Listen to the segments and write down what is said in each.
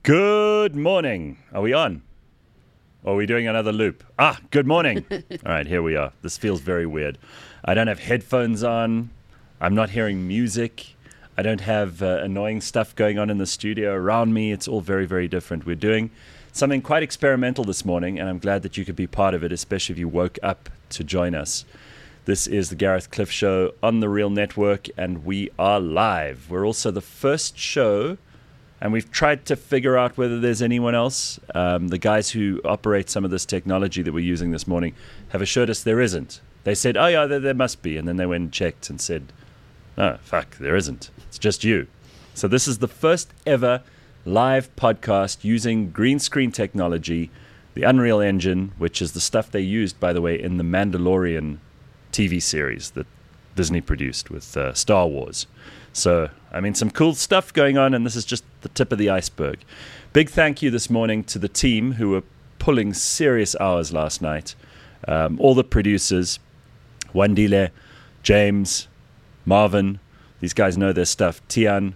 Good morning. Are we on? Or are we doing another loop? Good morning. All right, here we are. This feels very weird. I don't have headphones on. I'm not hearing music. I don't have annoying stuff going on in the studio around me. It's all very, very different. We're doing something quite experimental this morning, and I'm glad that you could be part of it, especially if you woke up to join us. This is the Gareth Cliff Show on the Real Network, and we are live. We're also the first show, and we've tried to figure out whether there's anyone else. The guys who operate some of this technology that we're using this morning have assured us there isn't. They said, oh yeah, there must be. And then they went and checked and said, oh, fuck, there isn't. It's just you. So this is the first ever live podcast using green screen technology, the Unreal Engine, which is the stuff they used, by the way, in the Mandalorian TV series that Disney produced with Star Wars. So, I mean, some cool stuff going on, and this is just the tip of the iceberg. Big thank you this morning to the team who were pulling serious hours last night. All the producers, Wandile, James, Marvin, these guys know their stuff. Tian,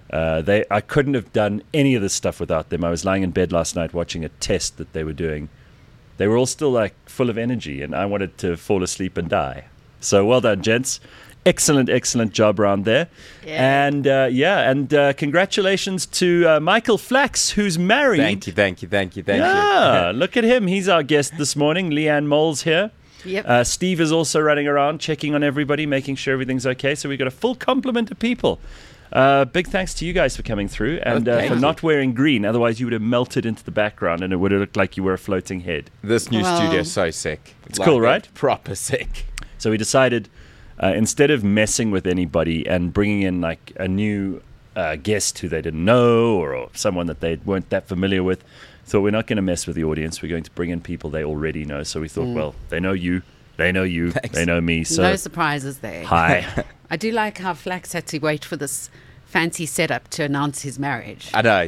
I couldn't have done any of this stuff without them. I was lying in bed last night watching a test that they were doing. They were all still like full of energy, and I wanted to fall asleep and die. So well done, gents. Excellent job around there. Yeah. And congratulations to Michael Flax, who's married. Thank you. Yeah, look at him. He's our guest this morning. Leanne Moles here. Yep. Steve is also running around, checking on everybody, making sure everything's okay. So we've got a full complement of people. Big thanks to you guys for coming through and for not wearing green. Otherwise, you would have melted into the background and it would have looked like you were a floating head. This new studio is so sick. It's cool, right? Proper sick. So we decided, instead of messing with anybody and bringing in like a new guest who they didn't know or someone that they weren't that familiar with, thought we're not going to mess with the audience. We're going to bring in people they already know. So we thought, well, they know you. They know you. Thanks. They know me. So no surprises there. Hi. I do like how Flax had to wait for this fancy setup to announce his marriage. I know.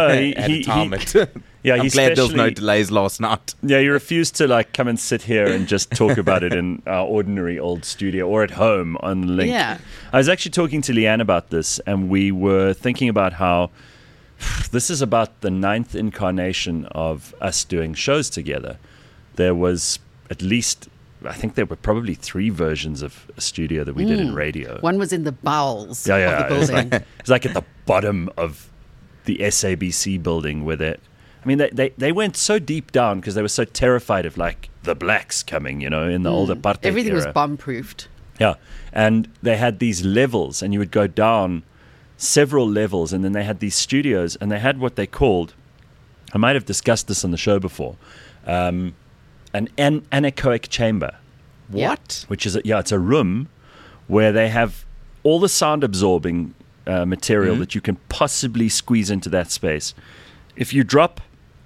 Yeah, I'm glad there was no delays last night. Yeah, he refused to like come and sit here and just talk about it in our ordinary old studio or at home on Link. Yeah. I was actually talking to Leanne about this, and we were thinking about how this is about the 9th incarnation of us doing shows together. There was at least, I think there were probably 3 versions of a studio that we did in radio. One was in the bowels of the building. It's like at the bottom of the SABC building where they went so deep down because they were so terrified of like the blacks coming, in the older apartheid Everything era. was bomb-proofed. Yeah, and they had these levels, and you would go down several levels, and then they had these studios, and they had what they called, I might have discussed this on the show before, an anechoic chamber. What? Which is, it's a room where they have all the sound absorbing material that you can possibly squeeze into that space. If you drop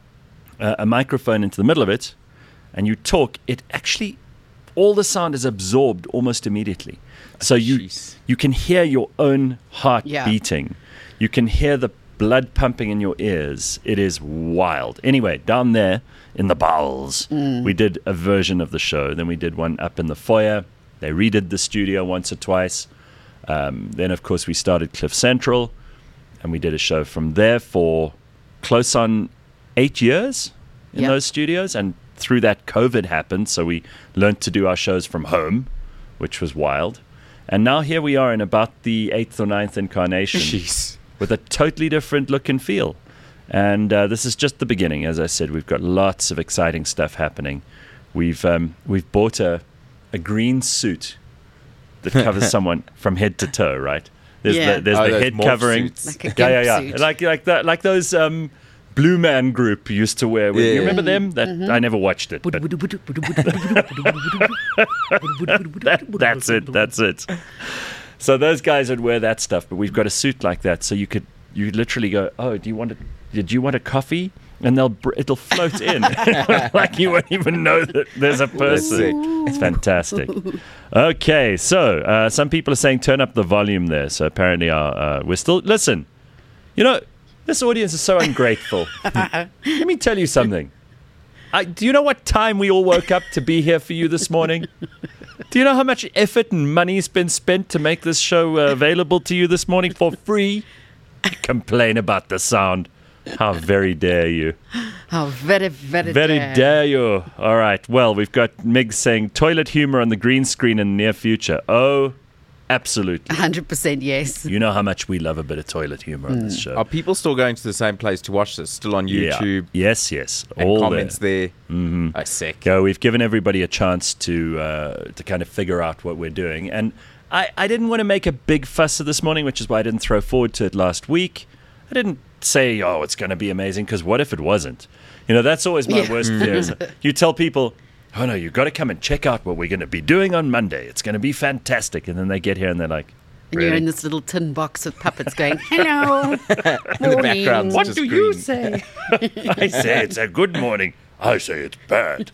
a microphone into the middle of it and you talk, it actually, all the sound is absorbed almost immediately. So you can hear your own heart beating. You can hear the blood pumping in your ears. It is wild. Anyway, down there in the bowels, we did a version of the show. Then we did one up in the foyer. They redid the studio once or twice. Then, of course, we started Cliff Central, and we did a show from there for close on 8 years in those studios. And through that, COVID happened, so we learned to do our shows from home, which was wild. And now here we are in about the 8th or 9th incarnation with a totally different look and feel. And this is just the beginning. As I said, we've got lots of exciting stuff happening. We've bought a green suit that covers someone from head to toe, right? There's the head covering. Like a gimp suit. Like those Blue Man Group used to wear. You remember them? I never watched it. That's it. So those guys would wear that stuff, but we've got a suit like that, so you literally go, oh, did you want a coffee? And it'll float in, like you won't even know that there's a person. It's fantastic. Okay, so some people are saying turn up the volume there. So apparently we're still listen. This audience is so ungrateful. Let me tell you something. Do you know what time we all woke up to be here for you this morning? Do you know how much effort and money's been spent to make this show available to you this morning for free? Complain about the sound. How very dare you. How very, very, Very dare you. All right. Well, we've got Mig saying toilet humor on the green screen in the near future. Oh, absolutely. 100% yes. You know how much we love a bit of toilet humor on this show. Are people still going to the same place to watch this? Still on YouTube? Yeah. Yes. And All comments there. there? Mm-hmm. Oh, sick. Yeah, we've given everybody a chance to kind of figure out what we're doing. And I didn't want to make a big fuss of this morning, which is why I didn't throw forward to it last week. I didn't say, oh, it's going to be amazing, because what if it wasn't? You know, that's always my worst fear. Is you tell people, oh, no, you've got to come and check out what we're going to be doing on Monday. It's going to be fantastic. And then they get here and they're like, And you're in this little tin box with puppets going, hello, In the background. what do you say? I say it's a good morning. I say it's bad.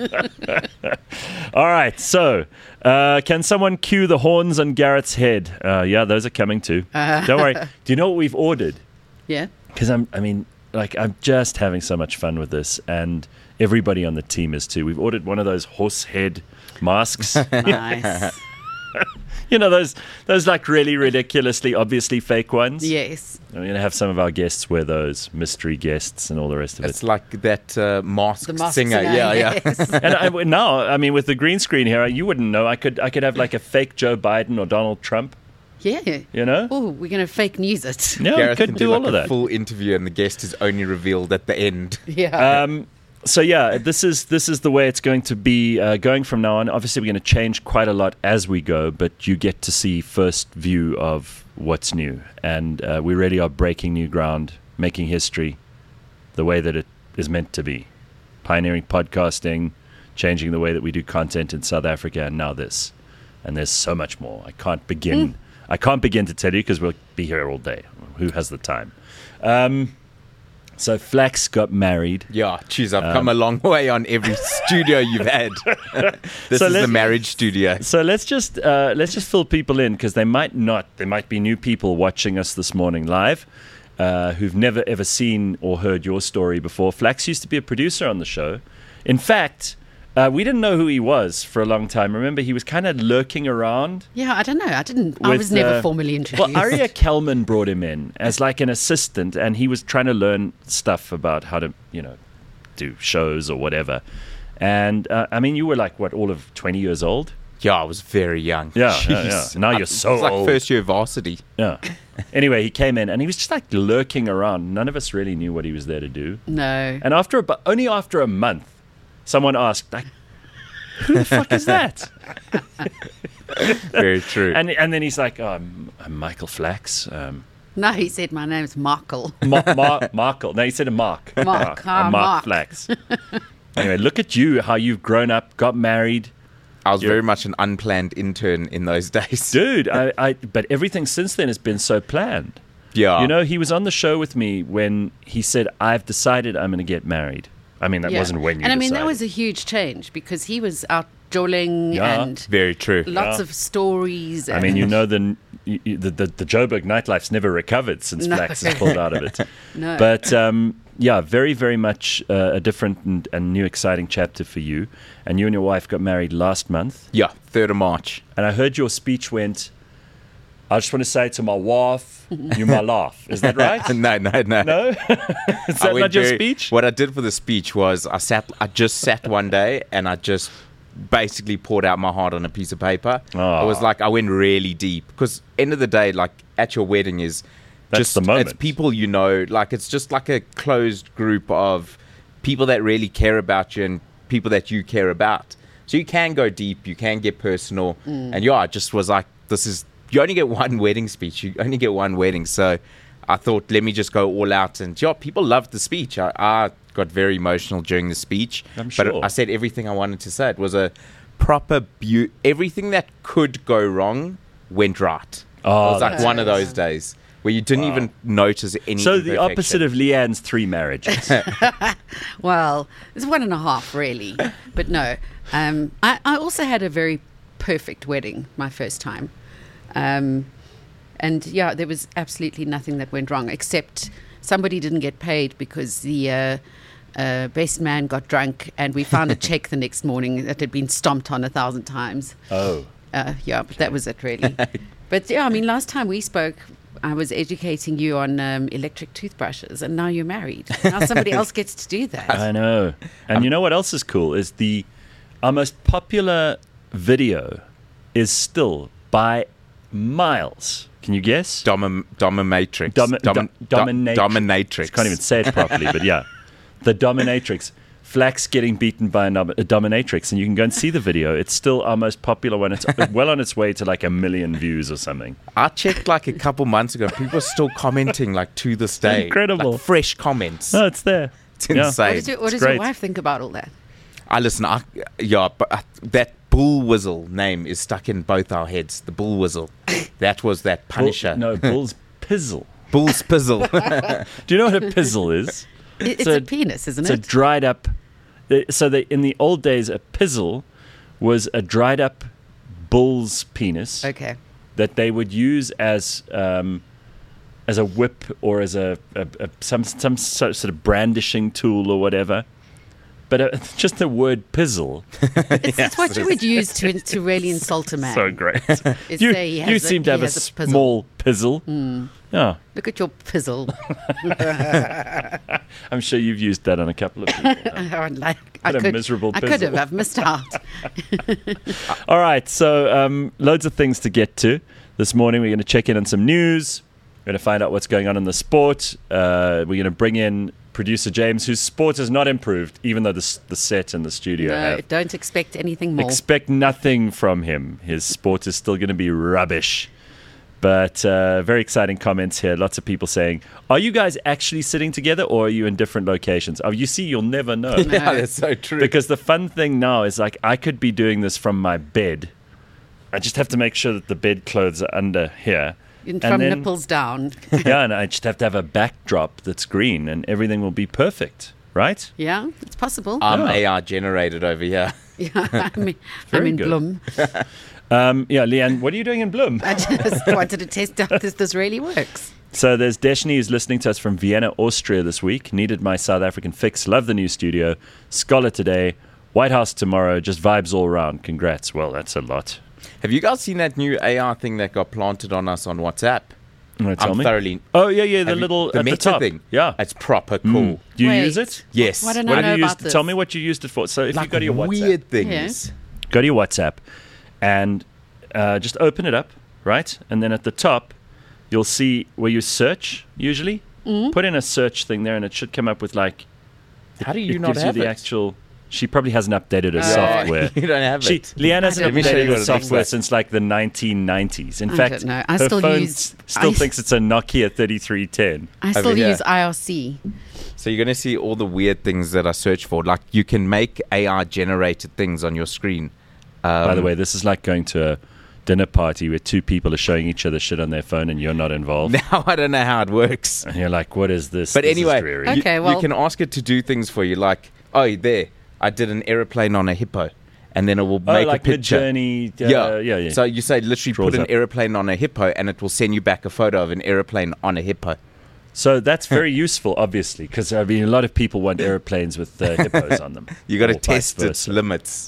All right. So, can someone cue the horns on Garrett's head? Yeah, those are coming too. Don't worry. Do you know what we've ordered? Yeah. Because I'm just having so much fun with this, and everybody on the team is too. We've ordered one of those horse head masks. Nice. You know, those like really ridiculously, obviously fake ones. Yes. I'm going to have some of our guests wear those, mystery guests and all the rest of It's it. like that masked The masked singer. singer, Yeah. yes. And now, I mean, with the green screen here, you wouldn't know. I could have like a fake Joe Biden or Donald Trump. Yeah. You know? Oh, we're going to fake news it. Yeah, we Gareth could can do like all of a that. full interview, and the guest is only revealed at the end. Yeah. So yeah, this is the way it's going to be going from now on. Obviously, we're going to change quite a lot as we go, but you get to see first view of what's new, and we really are breaking new ground, making history, the way that it is meant to be, pioneering podcasting, changing the way that we do content in South Africa, and now this, and there's so much more. I can't begin to tell you because we'll be here all day. Who has the time? So Flax got married. Yeah, geez, I've come a long way on every studio you've had. This So is the let's- marriage studio. So let's just fill people in, because there might be new people watching us this morning live who've never ever seen or heard your story before. Flax used to be a producer on the show. In fact, we didn't know who he was for a long time. Remember, he was kind of lurking around. Yeah, I don't know. I was never formally introduced. Well, Aria Kelman brought him in as like an assistant, and he was trying to learn stuff about how to, do shows or whatever. And I mean, you were like all of 20 years old? Yeah, I was very young. Yeah. Jeez. Now you're so It's like old. first year varsity. Yeah. Anyway, he came in and he was just like lurking around. None of us really knew what he was there to do. No. And only after a month, someone asked, like, who the fuck is that? Very true. And then he's like, oh, I'm Michael Flax. No, he said my name's Markle. Markle. No, he said a Mark. Mark. I'm Mark Mark. Flax. Anyway, look at you, how you've grown up, got married. I was very much an unplanned intern in those days. Dude, but everything since then has been so planned. Yeah. You know, he was on the show with me when he said, I've decided I'm going to get married. I mean, that wasn't when you And I mean, decided. that was a huge change because he was out jolling Yeah. and Very true. lots Yeah. of stories. I mean, the Joburg nightlife's never recovered since No. Flax has pulled out of it. No. But yeah, very, very much a different and new exciting chapter for you. And you and your wife got married last month. Yeah, 3rd of March. And I heard your speech went, I just want to say to my wife, you're my laugh. Is that right? No. No? Is I that went not your very- speech? What I did for the speech was I just sat one day and I just basically poured out my heart on a piece of paper. Oh. It was like I went really deep because end of the day, like at your wedding is That's just the moment. it's people you know, like it's just like a closed group of people that really care about you and people that you care about. So you can go deep, you can get personal, and yeah, I just was like, you only get one wedding speech, you only get one wedding, so I thought, let me just go all out. And yeah, people loved the speech. I got very emotional during the speech. I'm sure. But I said everything I wanted to say. It was a proper everything that could go wrong went right. Oh, it was like that's one of those days where you didn't even notice any So the imperfection. opposite of Leanne's 3 marriages. Well, it's 1.5 really, but no. I also had a very perfect wedding my first time, and yeah, there was absolutely nothing that went wrong except somebody didn't get paid because the best man got drunk, and we found a check the next morning that had been stomped on 1,000 times. Oh. Yeah, but that was it really. But yeah, I mean, last time we spoke, I was educating you on electric toothbrushes, and now you're married. Now somebody else gets to do that. I know. And you know what else is cool is our most popular video is still by miles. Can you guess? Dominatrix. Dominatrix. I can't even say it properly, but yeah. The Dominatrix. Flax getting beaten by a dominatrix, and you can go and see the video. It's still our most popular one. It's well on its way to like 1 million views or something. I checked like a couple months ago. People are still commenting like to this day. Incredible. Like, fresh comments. No, it's there. It's insane. What does your wife think about all that? But that Bull Whistle name is stuck in both our heads. The Bull Whistle. That was that Punisher. Bull's Pizzle. Bull's Pizzle. Do you know what a pizzle is? It's a penis, isn't it? It's a dried up. So in the old days, a pizzle was a dried up bull's penis. Okay. That they would use as a whip or as some sort of brandishing tool or whatever. But just the word pizzle. It's what you would use to really insult a man. So great. You seem to have a small pizzle. Yeah. Look at your pizzle. I'm sure you've used that on a couple of people. I could pizzle. have. I've missed out. All right. So loads of things to get to. This morning we're going to check in on some news. We're going to find out what's going on in the sport. We're going to bring in producer James, whose sport has not improved, even though the set and the studio have. Don't expect anything more. Expect nothing from him. His sport is still going to be rubbish. But very exciting comments here. Lots of people saying, are you guys actually sitting together or are you in different locations? Oh, you see, you'll never know. Yeah, that's so true. Because the fun thing now is like I could be doing this from my bed. I just have to make sure that the bed clothes are under here. From nipples down. Yeah, and I just have to have a backdrop that's green and everything will be perfect, right? Yeah, it's possible. I'm AR generated over here. Yeah, I'm in good. Bloom. Leanne, what are you doing in Bloom? I just wanted to test out if this really works. So there's Deshni who's listening to us from Vienna, Austria this week. Needed my South African fix. Love the new studio. Scholar today. White House tomorrow. Just vibes all around. Congrats. Well, that's a lot. Have you guys seen that new AR thing that got planted on us on WhatsApp? Tell me. Thoroughly. Oh, yeah, the little the at Meta the top thing. Yeah. It's proper cool. Do you Wait. use it? Yes. Why don't I know about this? Tell me what you used it for. So if Like you go to your WhatsApp. weird things. Go to your WhatsApp and just open it up, right? And then at the top, you'll see where you search, usually. Put in a search thing there and it should come up with like... How do you it not gives have you the it? actual... She probably hasn't updated her software. You don't have it. Leanne hasn't Let me show you updated what her it software looks like. since like the 1990s. In I fact, don't know. I her still phone use- thinks it's a Nokia 3310. I still Over here. use IRC. So you're going to see all the weird things that I search for. Like you can make AR generated things on your screen. By the way, this is like going to a dinner party where two people are showing each other shit on their phone and you're not involved. Now I don't know how it works. And you're like, what is this? But This is anyway, dreary. Okay. you can ask it to do things for you. Like, oh, there, I did an aeroplane on a hippo. And then it will make like a picture. Midjourney, yeah. So you say literally Draws put an up. aeroplane on a hippo and it will send you back a photo of an aeroplane on a hippo. So that's very useful, obviously, because I mean, a lot of people want airplanes with hippos on them. You got to or vice test its versa. limits.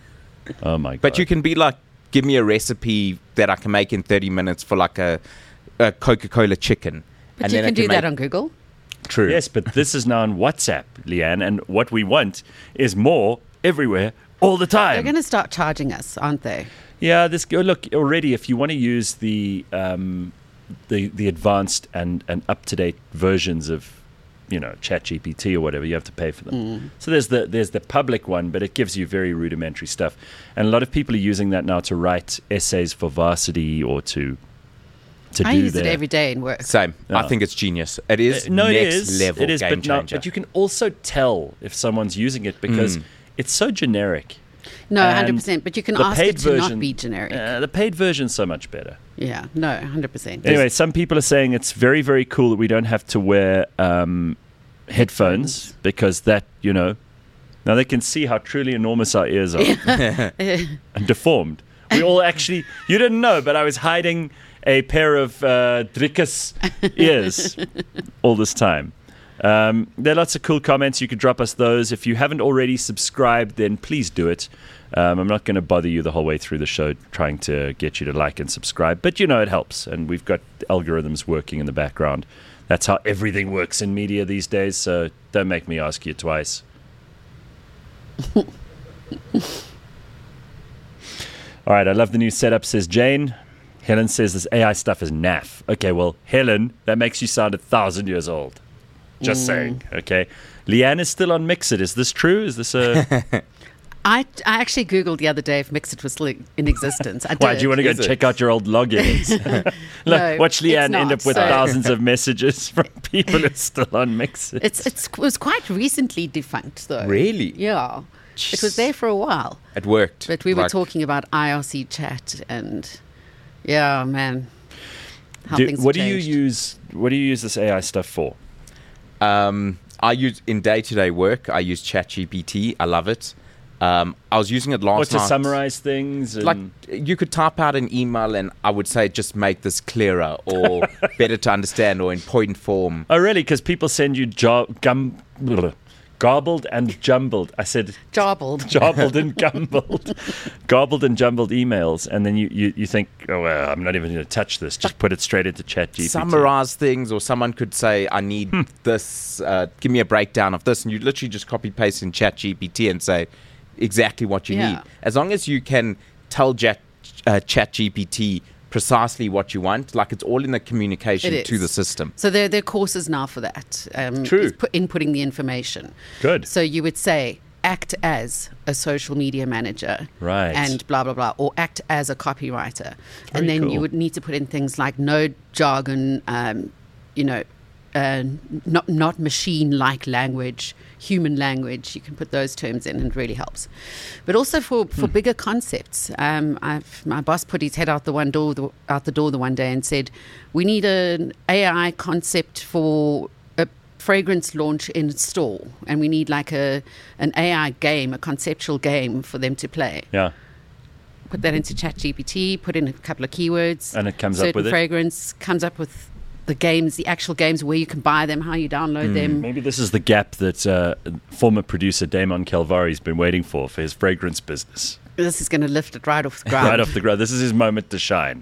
Oh my god! But you can be like, give me a recipe that I can make in 30 minutes for like a Coca-Cola chicken. But and you then can it do that make- on Google. True. Yes, but this is now on WhatsApp, Leanne, and what we want is more everywhere all the They're time. going to start charging us, aren't they? Yeah, look already. If you want to use the advanced and up to date versions of, ChatGPT or whatever, you have to pay for them. So there's the public one, but it gives you very rudimentary stuff, and a lot of people are using that now to write essays for Varsity or to I do use it their- every day in work. Same. Yeah. I think it's genius. It is No, next it is. level It is, game but no, changer. but you can also tell if someone's using it because it's so generic. No, And 100%. But you can the ask paid it to version- not be generic. The paid version's so much better. Yeah, no, 100%. Anyway, some people are saying it's very, very cool that we don't have to wear headphones because that, now they can see how truly enormous our ears are and deformed. We all actually, you didn't know, but I was hiding a pair of Drickus ears all this time. There are lots of cool comments. You could drop us those. If you haven't already subscribed, then please do it. I'm not going to bother you the whole way through the show trying to get you to like and subscribe, but you know it helps, and we've got algorithms working in the background. That's how everything works in media these days, so don't make me ask you twice. All right, I love the new setup, says Jane. Helen says this AI stuff is naff. Okay, well, Helen, that makes you sound 1,000 years old. Just saying, okay? Leanne is still on Mixit. Is this true? Is this a... I actually Googled the other day if Mixit was still in existence. I did. Why, do you want to go check out your old logins? No, watch Leanne it's not, end up with so- thousands of messages from people who are still on Mixit. It was quite recently defunct, though. Really? Yeah. It was there for a while. It worked. But we were Like, talking about IRC chat and, yeah, man, how things What have do you changed. use? What do you use this AI stuff for? I use in day-to-day work. I use ChatGPT. I love it. I was using it last To night. summarize things? And Like you could type out an email, and I would say just make this clearer or better to understand, or in point form. oh, really? Because people send you garbled and jumbled. I said Jarbled. jobbled and gumbled, garbled and jumbled emails, and then you think, oh, well, I'm not even going to touch this. Just put it straight into ChatGPT. Summarize things, or someone could say, I need this, give me a breakdown of this, and you literally just copy paste in ChatGPT and say exactly what you Yeah. need. As long as you can tell ChatGPT precisely what you want, like it's all in the communication It to is. the system. So there are courses now for that. True. It's inputting the information. Good. So you would say, act as a social media manager. Right. And blah, blah, blah. Or act as a copywriter. Very And then cool. you would need to put in things like no jargon, not machine-like language, human language. You can put those terms in and it really helps. But also for bigger concepts. My boss put his head out the door the one day and said, we need an AI concept for a fragrance launch in store, and we need like an AI game, a conceptual game for them to play. Yeah. Put that into ChatGPT, put in a couple of keywords. And it comes up certain with it? fragrance, comes up with the games, the actual games, where you can buy them, how you download them. Maybe this is the gap that former producer Damon Calvari's been waiting for his fragrance business. This is going to lift it right off the ground. Right off the ground. This is his moment to shine.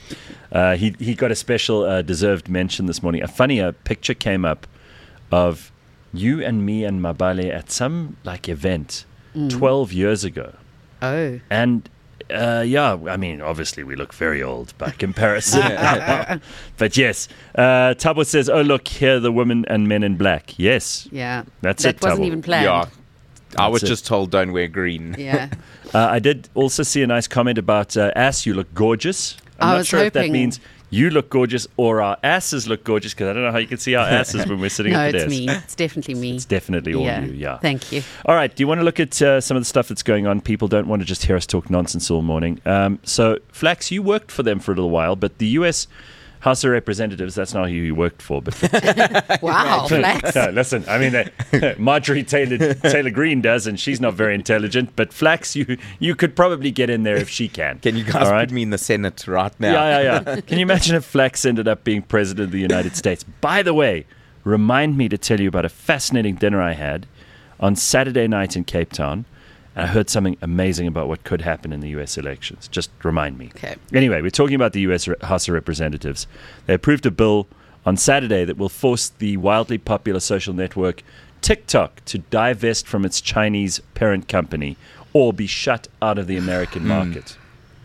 He got a special deserved mention this morning. A funny picture came up of you and me and Mabale at some like event 12 years ago. Oh. And I mean, obviously we look very old by comparison. But yes, Tabo says, oh, look, here are the women and men in black. Yes, Yeah. That's that it, wasn't Tabo. even planned. Yeah. I was it. just told don't wear green. Yeah. I did also see a nice comment about Ass, you look gorgeous. I'm I not was sure if that hoping- means you look gorgeous or our asses look gorgeous, because I don't know how you can see our asses when we're sitting No, at the it's desk. me. It's definitely me. It's definitely all you, yeah. Thank you. All right, do you want to look at some of the stuff that's going on? People don't want to just hear us talk nonsense all morning. So, Flax, you worked for them for a little while, but the U.S. House of Representatives, that's not who you worked for. But Wow, Flax. no, listen, I mean, Marjorie Taylor Greene does, and she's not very intelligent, but Flax, you could probably get in there if she can. Can you guys All right? put me in the Senate right now? Yeah. Can you imagine if Flax ended up being president of the United States? By the way, remind me to tell you about a fascinating dinner I had on Saturday night in Cape Town. And I heard something amazing about what could happen in the U.S. elections. Just remind me. Okay. Anyway, we're talking about the U.S. House of Representatives. They approved a bill on Saturday that will force the wildly popular social network TikTok to divest from its Chinese parent company or be shut out of the American market.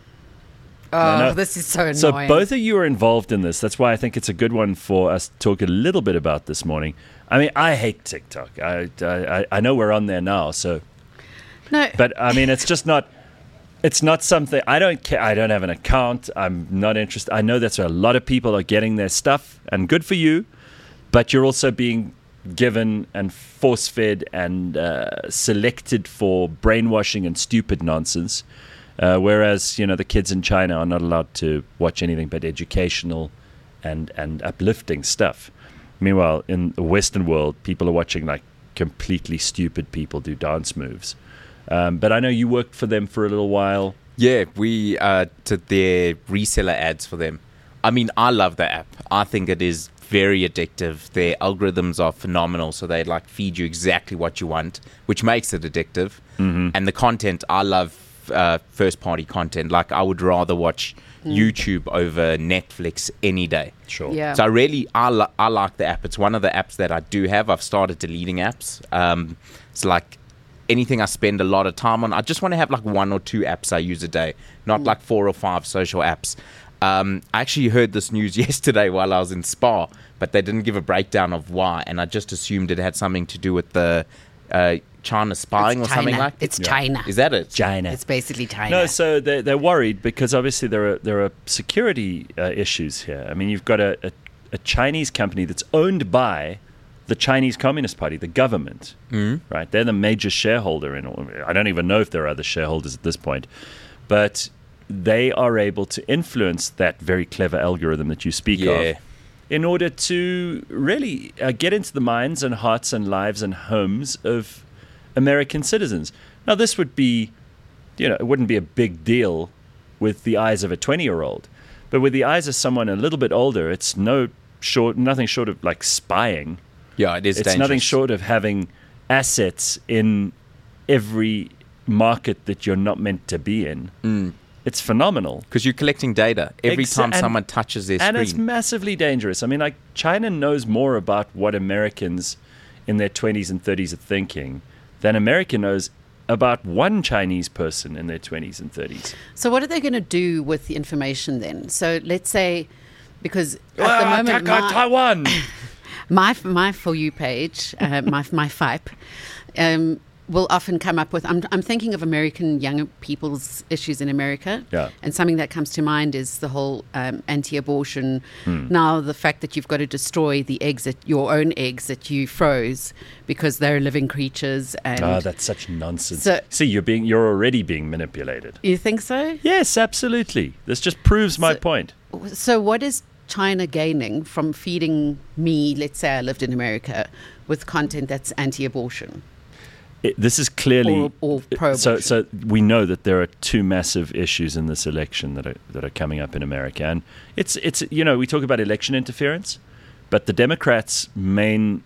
Oh, no. this is so annoying. So both of you are involved in this. That's why I think it's a good one for us to talk a little bit about this morning. I mean, I hate TikTok. I know we're on there now, so... No. But I mean, it's just not. It's not something I don't care. I don't have an account. I'm not interested. I know that's where a lot of people are getting their stuff, and good for you. But you're also being given and force-fed and selected for brainwashing and stupid nonsense. Whereas the kids in China are not allowed to watch anything but educational and uplifting stuff. Meanwhile, in the Western world, people are watching like completely stupid people do dance moves. But I know you worked for them for a little while. Yeah, we did their reseller ads for them. I mean, I love the app. I think it is very addictive. Their algorithms are phenomenal, so they like feed you exactly what you want, which makes it addictive. Mm-hmm. And the content, I love first party content. Like I would rather watch YouTube over Netflix any day. Sure. Yeah. So I like the app. It's one of the apps that I do have. I've started deleting apps. It's like anything I spend a lot of time on. I just want to have like 1 or 2 apps I use a day, not like 4 or 5 social apps. I actually heard this news yesterday while I was in Spa, but they didn't give a breakdown of why, and I just assumed it had something to do with the China spying It's or something China. like that. It's China. Is that it? China. It's basically China. No, so they're worried because obviously there are security issues here. I mean, you've got a Chinese company that's owned by the Chinese Communist Party, the government, right? They're the major shareholder in all. I don't even know if there are other shareholders at this point, but they are able to influence that very clever algorithm that you speak of in order to really get into the minds and hearts and lives and homes of American citizens. Now, this would be, it wouldn't be a big deal with the eyes of a 20-year-old, but with the eyes of someone a little bit older, it's nothing short of like spying. Yeah, it is It's dangerous. nothing short of having assets in every market that you're not meant to be in. It's phenomenal. Because you're collecting data every time someone touches their And screen. it's massively dangerous. I mean, like, China knows more about what Americans in their 20s and 30s are thinking than America knows about one Chinese person in their 20s and 30s. So what are they going to do with the information then? So let's say, because at the moment, Taiwan! my For You page, my FIPE, will often come up with, I'm thinking of American young people's issues in America. Yeah. And something that comes to mind is the whole anti-abortion. Now, the fact that you've got to destroy your own eggs that you froze because they're living creatures. And That's such nonsense. So- See, you're already being manipulated. you think so? Yes, absolutely. This just proves my point. So what is China gaining from feeding me, let's say I lived in America, with content that's anti-abortion? This is clearly Or pro-abortion. so we know that there are 2 massive issues in this election that are coming up in America, and it's we talk about election interference, but the Democrats' main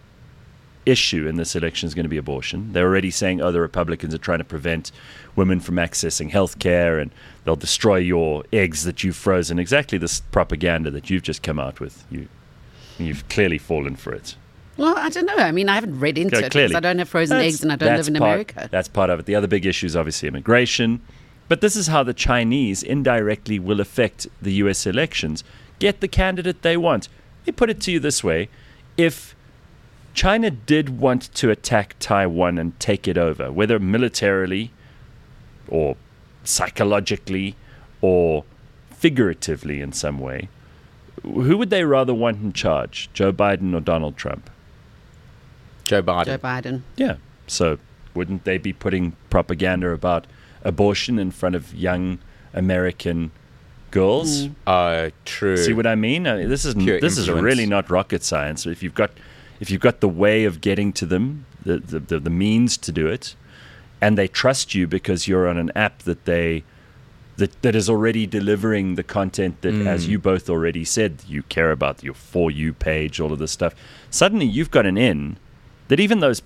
issue in this election is going to be abortion. They're already saying, the Republicans are trying to prevent women from accessing health care, and they'll destroy your eggs that you've frozen. Exactly this propaganda that you've just come out with. You've clearly fallen for it. Well, I don't know. I mean, I haven't read into it Clearly. because I don't have frozen eggs and I don't live in America. That's part of it. The other big issue is obviously immigration. But this is how the Chinese indirectly will affect the U.S. elections. Get the candidate they want. Let me put it to you this way. If China did want to attack Taiwan and take it over, whether militarily or psychologically or figuratively in some way, who would they rather want in charge, Joe Biden or Donald Trump? Joe Biden. Joe Biden. Yeah. So wouldn't they be putting propaganda about abortion in front of young American girls? True. See what I mean? This is Pure this is influence. really not rocket science. If you've got the way of getting to them, the means to do it, and they trust you because you're on an app that is already delivering the content that, as you both already said, you care about, your For You page, all of this stuff. Suddenly you've got an in that even those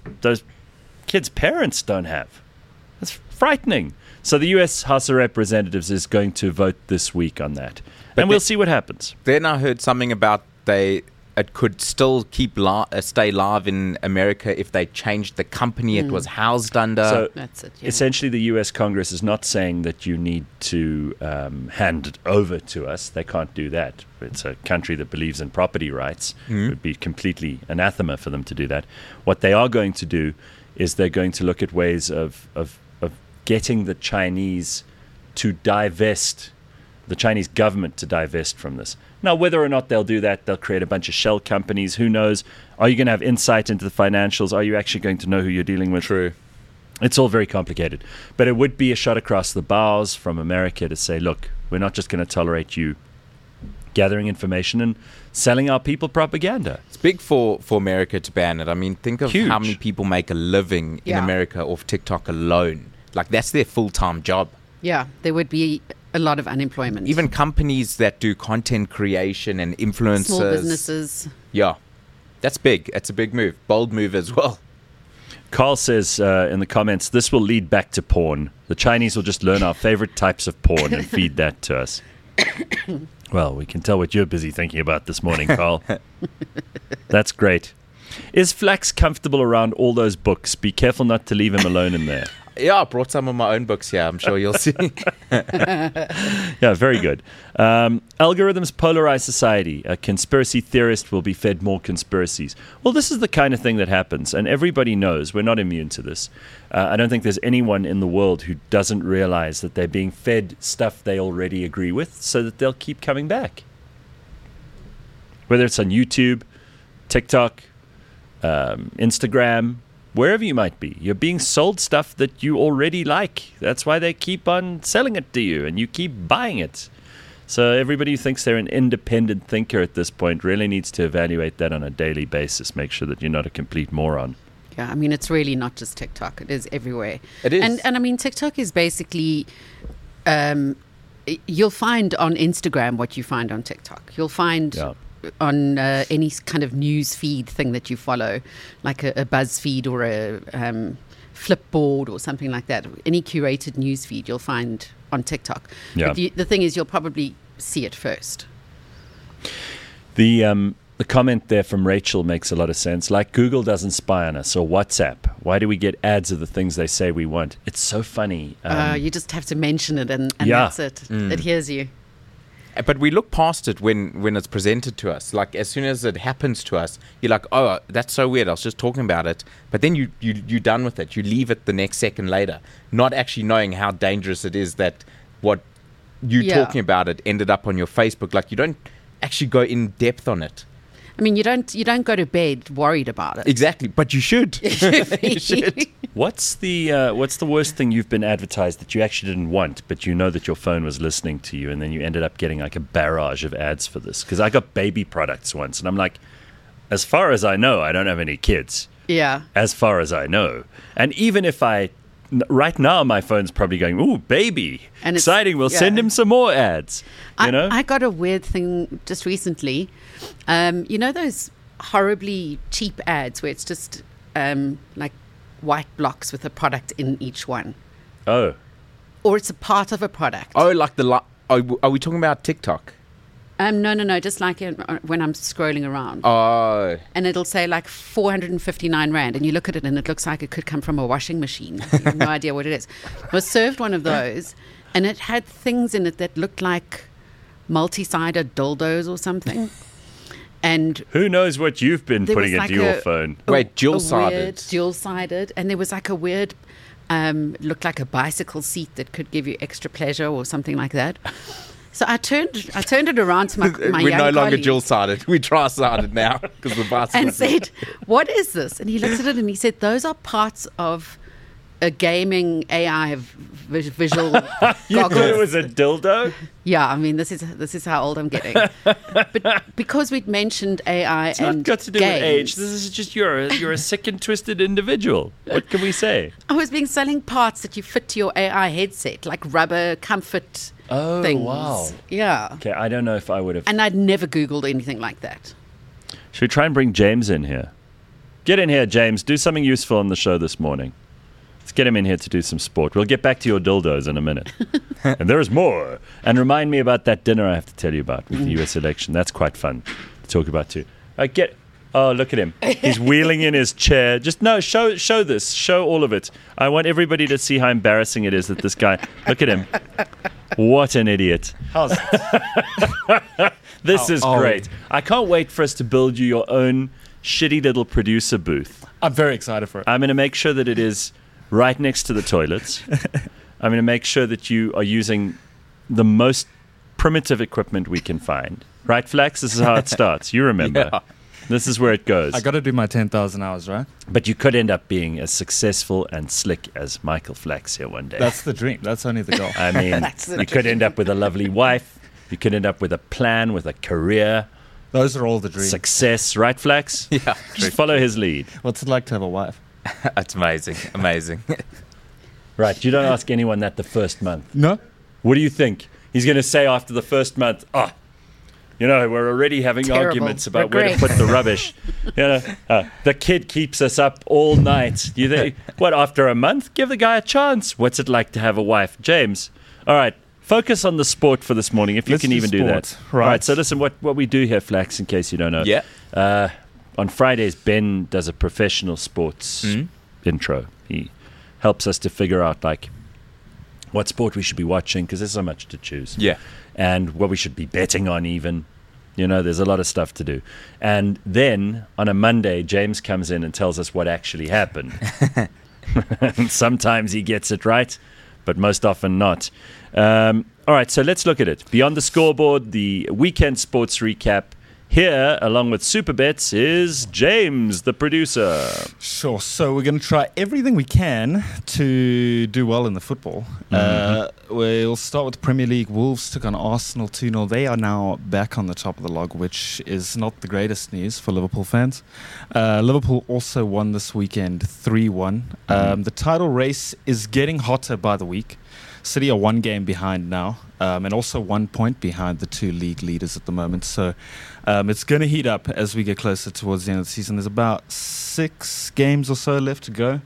kids' parents don't have. That's frightening. So the U.S. House of Representatives is going to vote this week on that. And we'll see what happens. Then I heard something about it could still stay live in America if they changed the company it was housed under. So That's it. Yeah. essentially the U.S. Congress is not saying that you need to hand it over to us. They can't do that. It's a country that believes in property rights. It would be completely anathema for them to do that. What they are going to do is they're going to look at ways of getting the Chinese to divest, the Chinese government to divest from this. Now, whether or not they'll do that, they'll create a bunch of shell companies. Who knows? Are you going to have insight into the financials? Are you actually going to know who you're dealing with? True. It's all very complicated. But it would be a shot across the bows from America to say, look, we're not just going to tolerate you gathering information and selling our people propaganda. It's big for America to ban it. I mean, think of Huge. how many people make a living in Yeah. America off TikTok alone. Like, that's their full-time job. Yeah, there would be a lot of unemployment. Even companies that do content creation and influencers. small businesses. Yeah. That's big. It's a big move. Bold move as well. Carl says in the comments, this will lead back to porn. The Chinese will just learn our favorite types of porn and feed that to us. Well, we can tell what you're busy thinking about this morning, Carl. That's great. Is Flax comfortable around all those books? Be careful not to leave him alone in there. Yeah, I brought some of my own books here. I'm sure you'll see. Yeah, very good. Algorithms polarize society. A conspiracy theorist will be fed more conspiracies. Well, this is the kind of thing that happens, and everybody knows we're not immune to this. I don't think there's anyone in the world who doesn't realize that they're being fed stuff they already agree with so that they'll keep coming back. Whether it's on YouTube, TikTok, Instagram, wherever you might be, you're being sold stuff that you already like. That's why they keep on selling it to you and you keep buying it. So everybody who thinks they're an independent thinker at this point really needs to evaluate that on a daily basis. Make sure that you're not a complete moron. Yeah, I mean, it's really not just TikTok. It is everywhere. It is. And I mean, TikTok is basically, you'll find on Instagram what you find on TikTok. You'll find... Yeah. On any kind of news feed thing that you follow, like a BuzzFeed or a Flipboard or something like that. Any curated news feed you'll find on TikTok. Yeah. But the thing is, you'll probably see it first. The comment there from Rachel makes a lot of sense. Like Google doesn't spy on us, or WhatsApp. Why do we get ads of the things they say we want? It's so funny. You just have to mention it and Yeah. that's it. It hears you. But we look past it when it's presented to us. Like, as soon as it happens to us, you're like, oh, that's so weird. I was just talking about it. But then you're done with it. You leave it the next second later, not actually knowing how dangerous it is that what you talking about it ended up on your Facebook. Like, you don't actually go in depth on it. I mean, you don't go to bed worried about it. Exactly. But you should. You should. What's the worst thing you've been advertised that you actually didn't want, but you know that your phone was listening to you, and then you ended up getting like a barrage of ads for this? Because I got baby products once, and I'm like, as far as I know, I don't have any kids. Yeah. As far as I know, and even if right now my phone's probably going, ooh, baby, And it's- exciting. We'll yeah. send him some more ads. You know. I got a weird thing just recently. You know those horribly cheap ads where it's just like white blocks with a product in each one, Oh. or it's a part of a product. Oh, like are we talking about TikTok? No, just like when I'm scrolling around. Oh. And it'll say like 459 Rand, and you look at it and it looks like it could come from a washing machine. You have no idea what it is. I was served one of those, and it had things in it that looked like multi-sided dildos or something. And Who knows what you've been there putting was into like your phone? Wait, a dual-sided. weird dual-sided, and there was like a weird, looked like a bicycle seat that could give you extra pleasure or something like that. So I turned it around to my We're young no longer colleague dual-sided. We're tri-sided now because the bicycle. and said, "What is this?" And he looked at it and he said, "Those are parts of a gaming AI visual You thought it goggles." was a dildo? Yeah, I mean, this is how old I'm getting. But because we'd mentioned AI It's and not got to do games, with age. This is just you're a sick and twisted individual. What can we say? I was being selling parts that you fit to your AI headset, like rubber comfort Oh, things. wow. Yeah. Okay, I don't know if I would have. And I'd never Googled anything like that. Should we try and bring James in here? Get in here, James. Do something useful on the show this morning. Let's get him in here to do some sport. We'll get back to your dildos in a minute. And there is more. And remind me about that dinner I have to tell you about with the US election. That's quite fun to talk about too. Oh, look at him. He's wheeling in his chair. Just show this. Show all of it. I want everybody to see how embarrassing it is that this guy. Look at him. What an idiot. This is great. I can't wait for us to build you your own shitty little producer booth. I'm very excited for it. I'm going to make sure that it is right next to the toilets. I'm going to make sure that you are using the most primitive equipment we can find. Right, Flax? This is how it starts. You remember. Yeah. This is where it goes. I got to do my 10,000 hours, right? But you could end up being as successful and slick as Michael Flax here one day. That's the dream. That's only the goal. I mean, That's the you could end up with a lovely wife. You could end up with a plan, with a career, Those are all the dreams. success. Right, Flax? Yeah. Just follow his lead. What's it like to have a wife? That's amazing. Amazing. Right. You don't ask anyone that the first month. No. What do you think? He's going to say after the first month, we're already having Terrible. arguments about where to Regret. put the rubbish. The kid keeps us up all night. You think, what, after a month? Give the guy a chance. What's it like to have a wife? James, all right, focus on the sport for this morning, if you Let's can do even do that. sport. All Right. right, so listen, what we do here, Flax, in case you don't know. Yeah. On Fridays, Ben does a professional sports intro. He helps us to figure out, like, what sport we should be watching, because there's so much to choose. Yeah. And what we should be betting on even. There's a lot of stuff to do. And then on a Monday, James comes in and tells us what actually happened. And sometimes he gets it right, but most often not. All right, so let's look at it. Beyond the scoreboard, the weekend sports recap. Here, along with Super Bets, is James, the producer. Sure. So we're going to try everything we can to do well in the football. We'll start with the Premier League. Wolves took on Arsenal 2-0. They are now back on the top of the log, which is not the greatest news for Liverpool fans. Liverpool also won this weekend 3-1. The title race is getting hotter by the week. City are one game behind now, and also 1 point behind the two league leaders at the moment. So it's going to heat up as we get closer towards the end of the season. There's about 6 games or so left to go.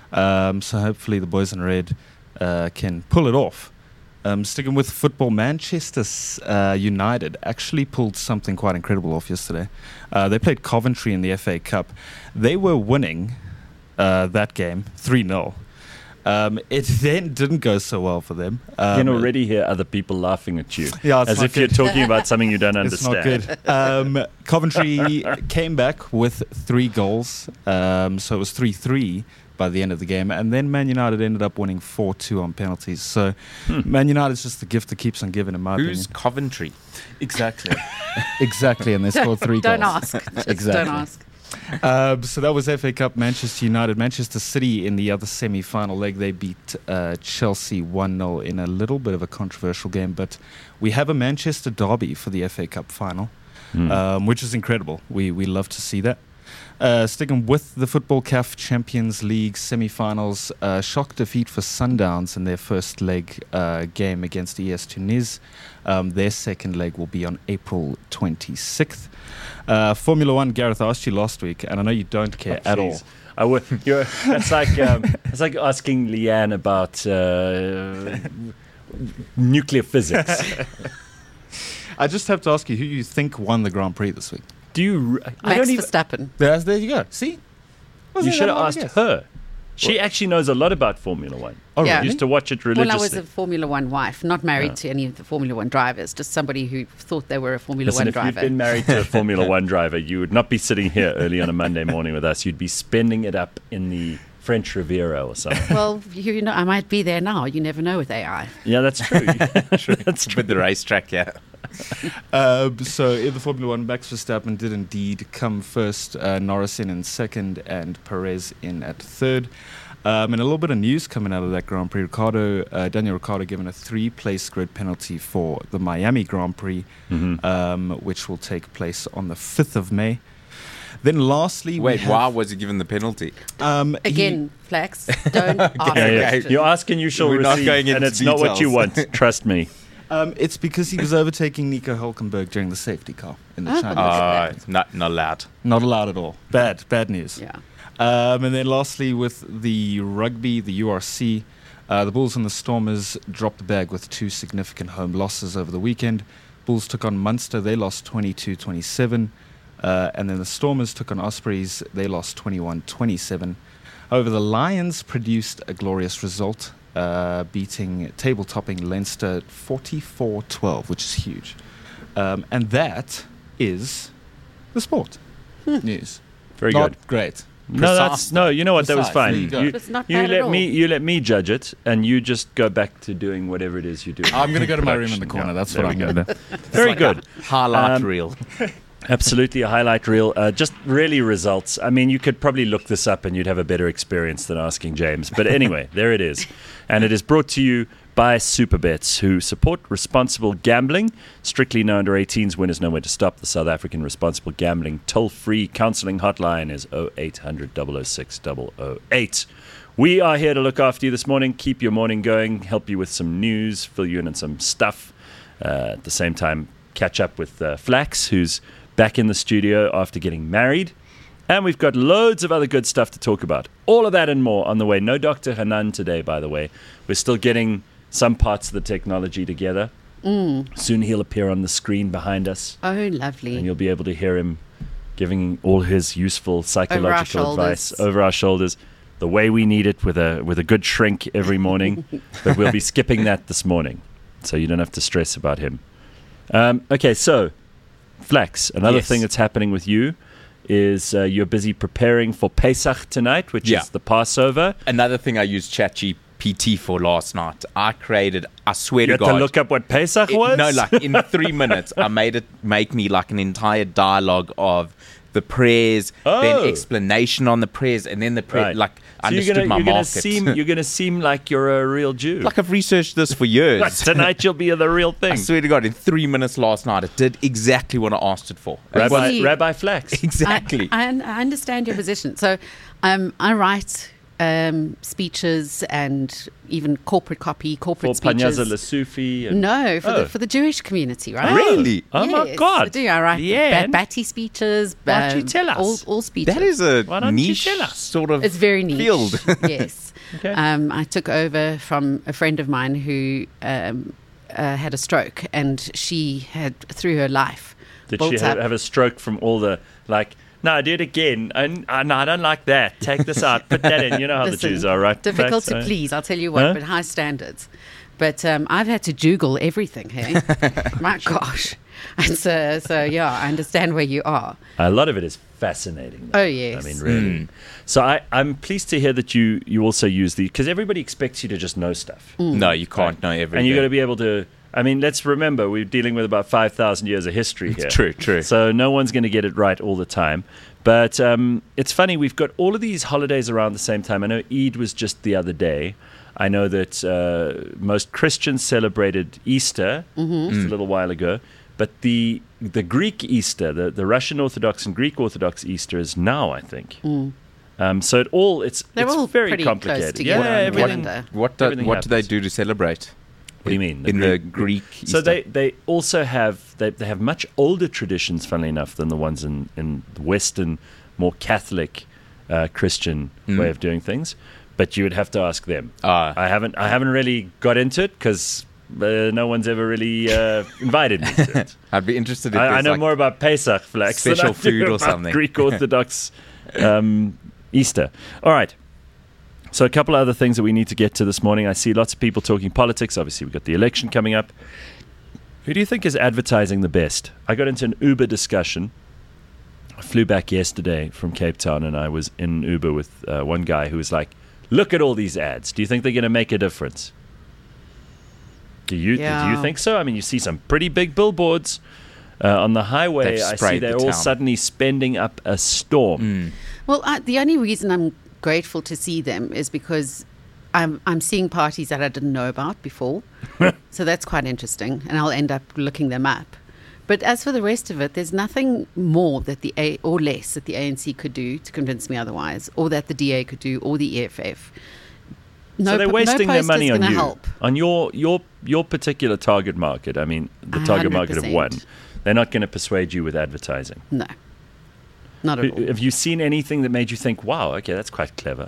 So hopefully the boys in red can pull it off. Sticking with football, Manchester United actually pulled something quite incredible off yesterday. They played Coventry in the FA Cup. They were winning that game 3-0. It then didn't go so well for them. You can already hear other people laughing at you, Yeah, it's as not if you're good. talking about something you don't It's understand. not good. Coventry came back with 3 goals, so it was 3-3 by the end of the game, and then Man United ended up winning 4-2 on penalties. So Man United is just the gift that keeps on giving, in my Who's opinion. Coventry? Exactly. Exactly, and they scored 3 Don't goals. ask. Just Exactly. don't ask. So that was FA Cup. Manchester United. Manchester City in the other semi-final leg, they beat Chelsea 1-0 in a little bit of a controversial game, but we have a Manchester derby for the FA Cup final, which is incredible. We love to see that. Sticking with the Football CAF Champions League semi-finals, shock defeat for Sundowns in their first leg game against ES Tunis. Their second leg will be on April 26th. Formula One, Gareth, I asked you last week, and I know you don't care at all. It's like asking Leanne about nuclear physics. I just have to ask you who you think won the Grand Prix this week. Do you? I Max don't even. Verstappen. There you go. See? You should have asked her. She actually knows a lot about Formula One. Oh, Yeah. Used to watch it Well, religiously. I was a Formula One wife, not married to any of the Formula One drivers, just somebody who thought they were a Formula Listen, One if driver. you'd been married to a Formula One driver, you would not be sitting here early on a Monday morning with us. You'd be spending it up in the French Riviera or something. Well, you know, I might be there now. You never know with AI. Yeah, that's true. That's true. With the racetrack, yeah. So in the Formula One, Max Verstappen did indeed come first, Norris in second, and Perez in at third. And a little bit of news coming out of that Grand Prix. Daniel Ricciardo given a 3-place grid penalty for the Miami Grand Prix, which will take place on the 5th of May. Then lastly, Wait, we have, why was he given the penalty? Again, Flax, don't ask questions. You ask and you shall We're not receive, going and into it's not what you details. want. Trust me. It's because he was overtaking Nico Hülkenberg during the safety car in the Oh, Chinese. okay. Not allowed. Not allowed at all. Bad news. Yeah. And then lastly, with the rugby, the URC, the Bulls and the Stormers dropped the bag with 2 significant home losses over the weekend. Bulls took on Munster, they lost 22-27. And then the Stormers took on Ospreys, they lost 21-27. However, the Lions produced a glorious result, beating table-topping Leinster 44-12, which is huge. And that is the sport news. Very Not good. great. No, you know what? That was Precise. There fine. you go. It's not bad at all. You let me judge it, and you just go back to doing whatever it is you do. I'm going to go to my room in the Production. corner. Yeah, That's there what we I'm go. going to do. Very good. Highlight reel. Absolutely a highlight reel. Just really results. I mean, you could probably look this up and you'd have a better experience than asking James. But anyway, there it is. And it is brought to you by Superbets, who support responsible gambling. Strictly no under 18s. Winners know where to stop. The South African Responsible Gambling toll-free counselling hotline is 0800 006 008. We are here to look after you this morning, keep your morning going, help you with some news, fill you in on some stuff. At the same time, catch up with Flax, who's back in the studio after getting married. And we've got loads of other good stuff to talk about. All of that and more on the way. No Dr. Hanan today, by the way. We're still getting some parts of the technology together. Soon he'll appear on the screen behind us. Oh, lovely. And you'll be able to hear him giving all his useful psychological advice over our shoulders, the way we need it, with a good shrink every morning. But we'll be skipping that this morning, so you don't have to stress about him. Okay, so Flax, another thing that's happening with you is you're busy preparing for Pesach tonight, which is the Passover. Another thing I used ChatGPT for last night. I swear You to had God. to look up what Pesach was? No, like in 3 minutes, I made it make me like an entire dialogue of the prayers, then explanation on the prayers, and then the prayer. Right. Like, So understood my market. you're gonna seem like you're a real Jew. Like I've researched this for years. Like tonight you'll be the real thing. I swear to God, in 3 minutes last night, it did exactly what I asked it for. See, Rabbi Flax. Exactly. I understand your position. So I write speeches and even corporate copy, corporate For speeches. Panyaza Lesufi. And No, for the Jewish community, right? Really? Oh my Yes, God. I do. I write Leanne, Batty speeches. why don't you tell us? All speeches. That is a Why don't you niche tell us? sort of It's very niche. field. Yes. Okay. I took over from a friend of mine who had a stroke, and she had, through her life, Did built she up. have a stroke from all the, like, no, do it again. No, I don't like that. Take this out. Put that in. You know how Listen, the Jews are, right? Difficult Flax, to please, I'll tell you what, Huh? but high standards. But I've had to juggle everything, hey? My gosh. And so, yeah, I understand where you are. A lot of it is fascinating. though. Oh, yes. I mean, really. So I'm pleased to hear that you also use because everybody expects you to just know stuff. No, you can't know everything. And you got to be able to. I mean, let's remember we're dealing with about 5,000 years of history here. True. So no one's going to get it right all the time. But it's funny, we've got all of these holidays around the same time. I know Eid was just the other day. I know that most Christians celebrated Easter just a little while ago. But the Greek Easter, the Russian Orthodox and Greek Orthodox Easter is now, I think. So it's They're all very pretty complicated. close together on the everything. calendar. What do Everything they happens. do to celebrate? What do you mean? In the Greek So Easter? they also have they have much older traditions, funnily enough, than the ones in the Western, more Catholic Christian way of doing things. But you would have to ask them. I haven't really got into it because no one's ever really invited me to it. I'd be interested if I there's know like more about Pesach, Flax, than special I do food or about something. Greek Orthodox Easter. All right. So a couple of other things that we need to get to this morning. I see lots of people talking politics. Obviously, we've got the election coming up. Who do you think is advertising the best? I got into an Uber discussion. I flew back yesterday from Cape Town, and I was in Uber with one guy who was like, look at all these ads. Do you think they're going to make a difference? Do you think so? I mean, you see some pretty big billboards on the highway. They've I see sprayed they're the all town. suddenly spending up a storm. Well, the only reason I'm grateful to see them is because I'm seeing parties that I didn't know about before. So that's quite interesting, and I'll end up looking them up. But as for the rest of it, there's nothing more that or less that the ANC could do to convince me otherwise, or that the DA could do, or the EFF. So they're wasting their money on you, help. on your particular target market. I mean, the target market of 100%. one. They're not going to persuade you with advertising. No, not at all. Have you seen anything that made you think, wow, okay, that's quite clever?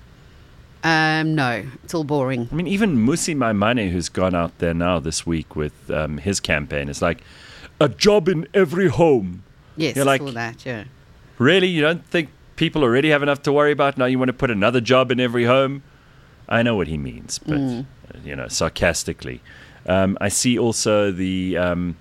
No, it's all boring. I mean, even Musi Maimane, who's gone out there now this week with his campaign, is like, a job in every home. Yes, You're I like, saw that, yeah. Really? You don't think people already have enough to worry about? Now you want to put another job in every home? I know what he means, but, sarcastically. I see also the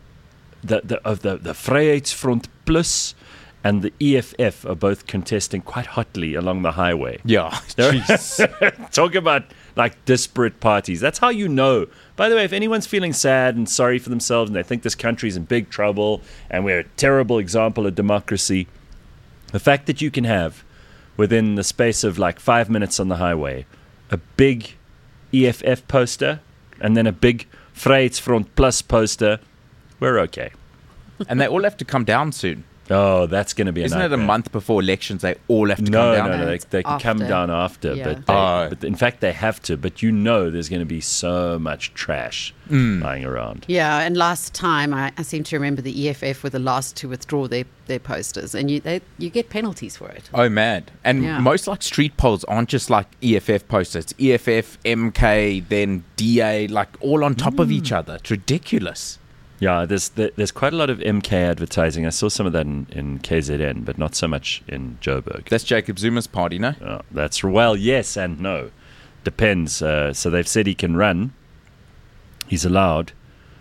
Vryheidsfront Plus and the EFF are both contesting quite hotly along the highway. Yeah. Jeez. Talk about like disparate parties. That's how you know. By the way, if anyone's feeling sad and sorry for themselves and they think this country's in big trouble and we're a terrible example of democracy, the fact that you can have within the space of like 5 minutes on the highway a big EFF poster and then a big Vryheidsfront Plus poster, we're okay. And they all have to come down soon. Oh, that's going to be Isn't it a nightmare. month before elections? They all have to come No, down. no, no. It's They can come after. down after, Yeah. but in fact they have to. But there's going to be so much trash lying around. Yeah, and last time I seem to remember the EFF were the last to withdraw their posters, and you get penalties for it. Oh, mad. And Yeah. most like street polls aren't just like EFF posters. It's EFF, MK, then DA, like all on top of each other. It's ridiculous. Yeah, there's quite a lot of MK advertising. I saw some of that in KZN, but not so much in Joburg. That's Jacob Zuma's party, no? That's well, yes and no. Depends. So they've said he can run. He's allowed.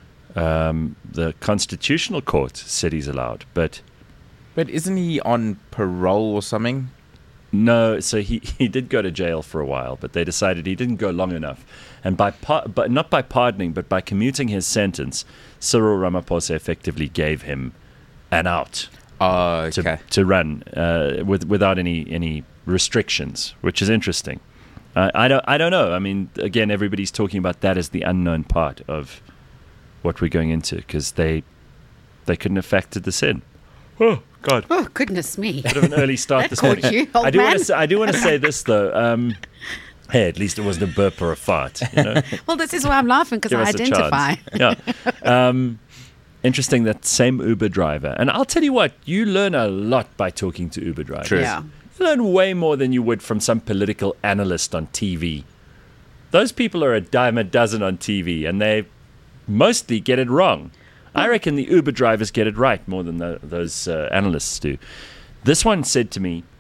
The Constitutional Court said he's allowed, but But isn't he on parole or something? no. So he did go to jail for a while, but they decided he didn't go long enough, and but not by pardoning, but by commuting his sentence, Cyril Ramaphosa effectively gave him an out. Oh, okay. To run without any restrictions, which is interesting. I don't know. I mean, again, everybody's talking about that as the unknown part of what we're going into because they couldn't have factored this in. Oh God! Oh, goodness me. Bit of an early start That this caught morning. you, old I do man. want to say this though. Hey, at least it wasn't a burp or a fart. You know? Well, this is why I'm laughing, because Give I us a identify. chance. Yeah. Interesting, that same Uber driver. And I'll tell you what, you learn a lot by talking to Uber drivers. True. Yeah. You learn way more than you would from some political analyst on TV. Those people are a dime a dozen on TV, and they mostly get it wrong. I reckon the Uber drivers get it right more than those analysts do. This one said to me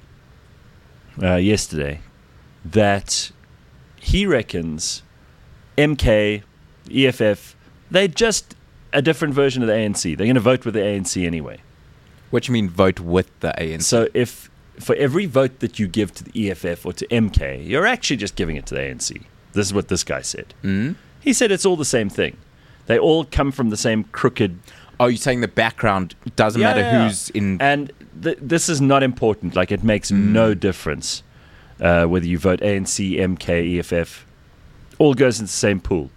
yesterday that he reckons MK, EFF, they're just a different version of the ANC. They're going to vote with the ANC anyway. What do you mean vote with the ANC? So if for every vote that you give to the EFF or to MK, you're actually just giving it to the ANC. This is what this guy said. Mm? He said it's all the same thing. They all come from the same crooked... Oh, you're saying the background doesn't matter who's in... And this is not important. Like, it makes no difference whether you vote ANC, MK, EFF. All goes into the same pool.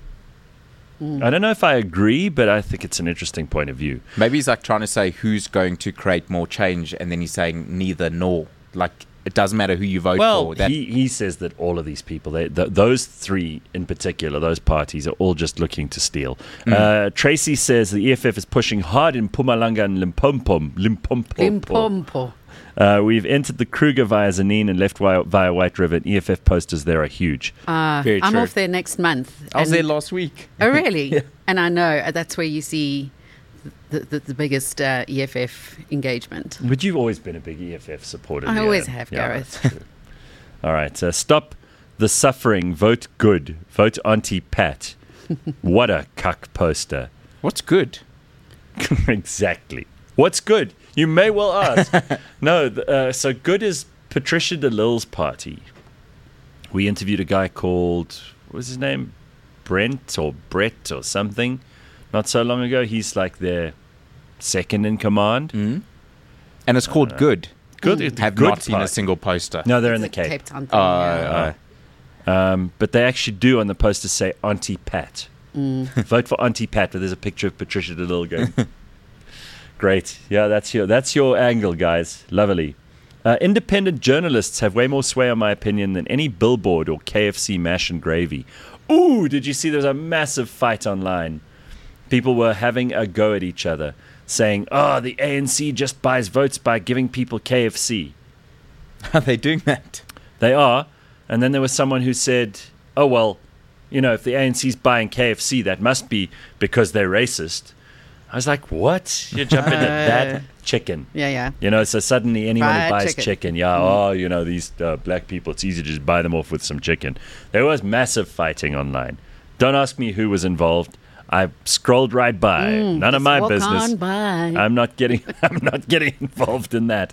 I don't know if I agree, but I think it's an interesting point of view. Maybe he's like trying to say who's going to create more change, and then he's saying neither nor. Like, it doesn't matter who you vote Well, for. That, he says that all of these people, those three in particular, those parties are all just looking to steal. Tracy says the EFF is pushing hard in Mpumalanga and Limpopo. Limpopo. We've entered the Kruger via Zanin and left via White River. And EFF posters there are huge. Very I'm true. off there next month. I was and- there last week. Oh, really? And I know that's where you see the biggest EFF engagement. But you've always been a big EFF supporter. I Leanne. always have, Gareth. that's true. All right. Stop the suffering. Vote good. Vote Auntie Pat. What a cuck poster. What's good? Exactly. What's good? You may well ask. No, so good is Patricia DeLille's party. We interviewed a guy called, what was his name? Brent or Brett or something not so long ago. He's like their second in command. And it's called Good. Good. It's a Have good not seen a party. single poster. No, they're in the It's a Cape. Cape Town thing, yeah. But they actually do on the poster say Auntie Pat. Vote for Auntie Pat, but there's a picture of Patricia DeLille going. Great. Yeah, that's your angle, guys. Lovely. Independent journalists have way more sway, in my opinion, than any billboard or KFC mash and gravy. Ooh, did you see there was a massive fight online? People were having a go at each other, saying, oh, the ANC just buys votes by giving people KFC. Are they doing that? They are. And then there was someone who said, oh, well, if the ANC's buying KFC, that must be because they're racist. I was like, what? You're jumping at that chicken. Yeah. So suddenly anyone who Fried buys chicken. chicken, these black people, it's easy to just buy them off with some chicken. There was massive fighting online. Don't ask me who was involved. I scrolled right by. None of my walk business. on by. I'm not getting involved in that.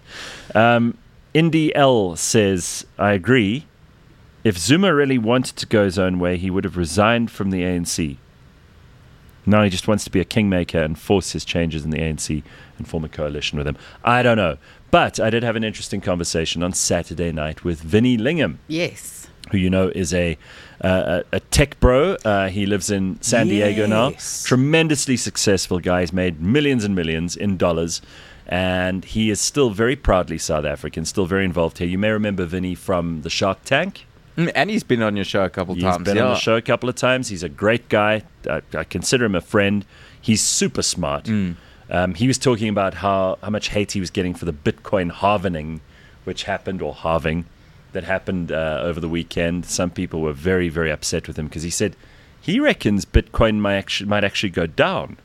Indy L says, I agree. If Zuma really wanted to go his own way, he would have resigned from the ANC. No, he just wants to be a kingmaker and force his changes in the ANC and form a coalition with him. I don't know. But I did have an interesting conversation on Saturday night with Vinnie Lingham, Yes. who you know is a tech bro. He lives in San Diego now. Tremendously successful guy. He's made millions and millions in dollars. And he is still very proudly South African, still very involved here. You may remember Vinnie from the Shark Tank. And he's been on your show a couple times. He's been on the show a couple of times. He's a great guy. I consider him a friend. He's super smart. He was talking about how much hate he was getting for the Bitcoin halving, which happened, or halving, that happened over the weekend. Some people were very, very upset with him because he said he reckons Bitcoin might actually go down.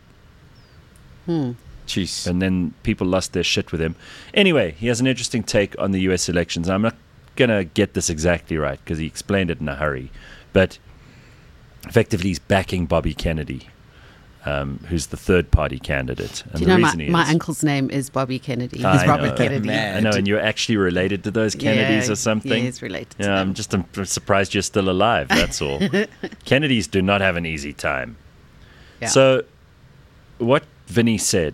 Jeez. And then people lost their shit with him. Anyway, he has an interesting take on the US elections. I'm not going to get this exactly right because he explained it in a hurry. But effectively, he's backing Bobby Kennedy, who's the third party candidate. And Do you the know reason my uncle's name is Bobby Kennedy. He's I Robert know. Kennedy. Man. I know, and you're actually related to those Kennedys Yeah, or something. Yeah, he's related to Yeah, them. I'm surprised you're still alive. That's all. Kennedys do not have an easy time. Yeah. So, what Vinny said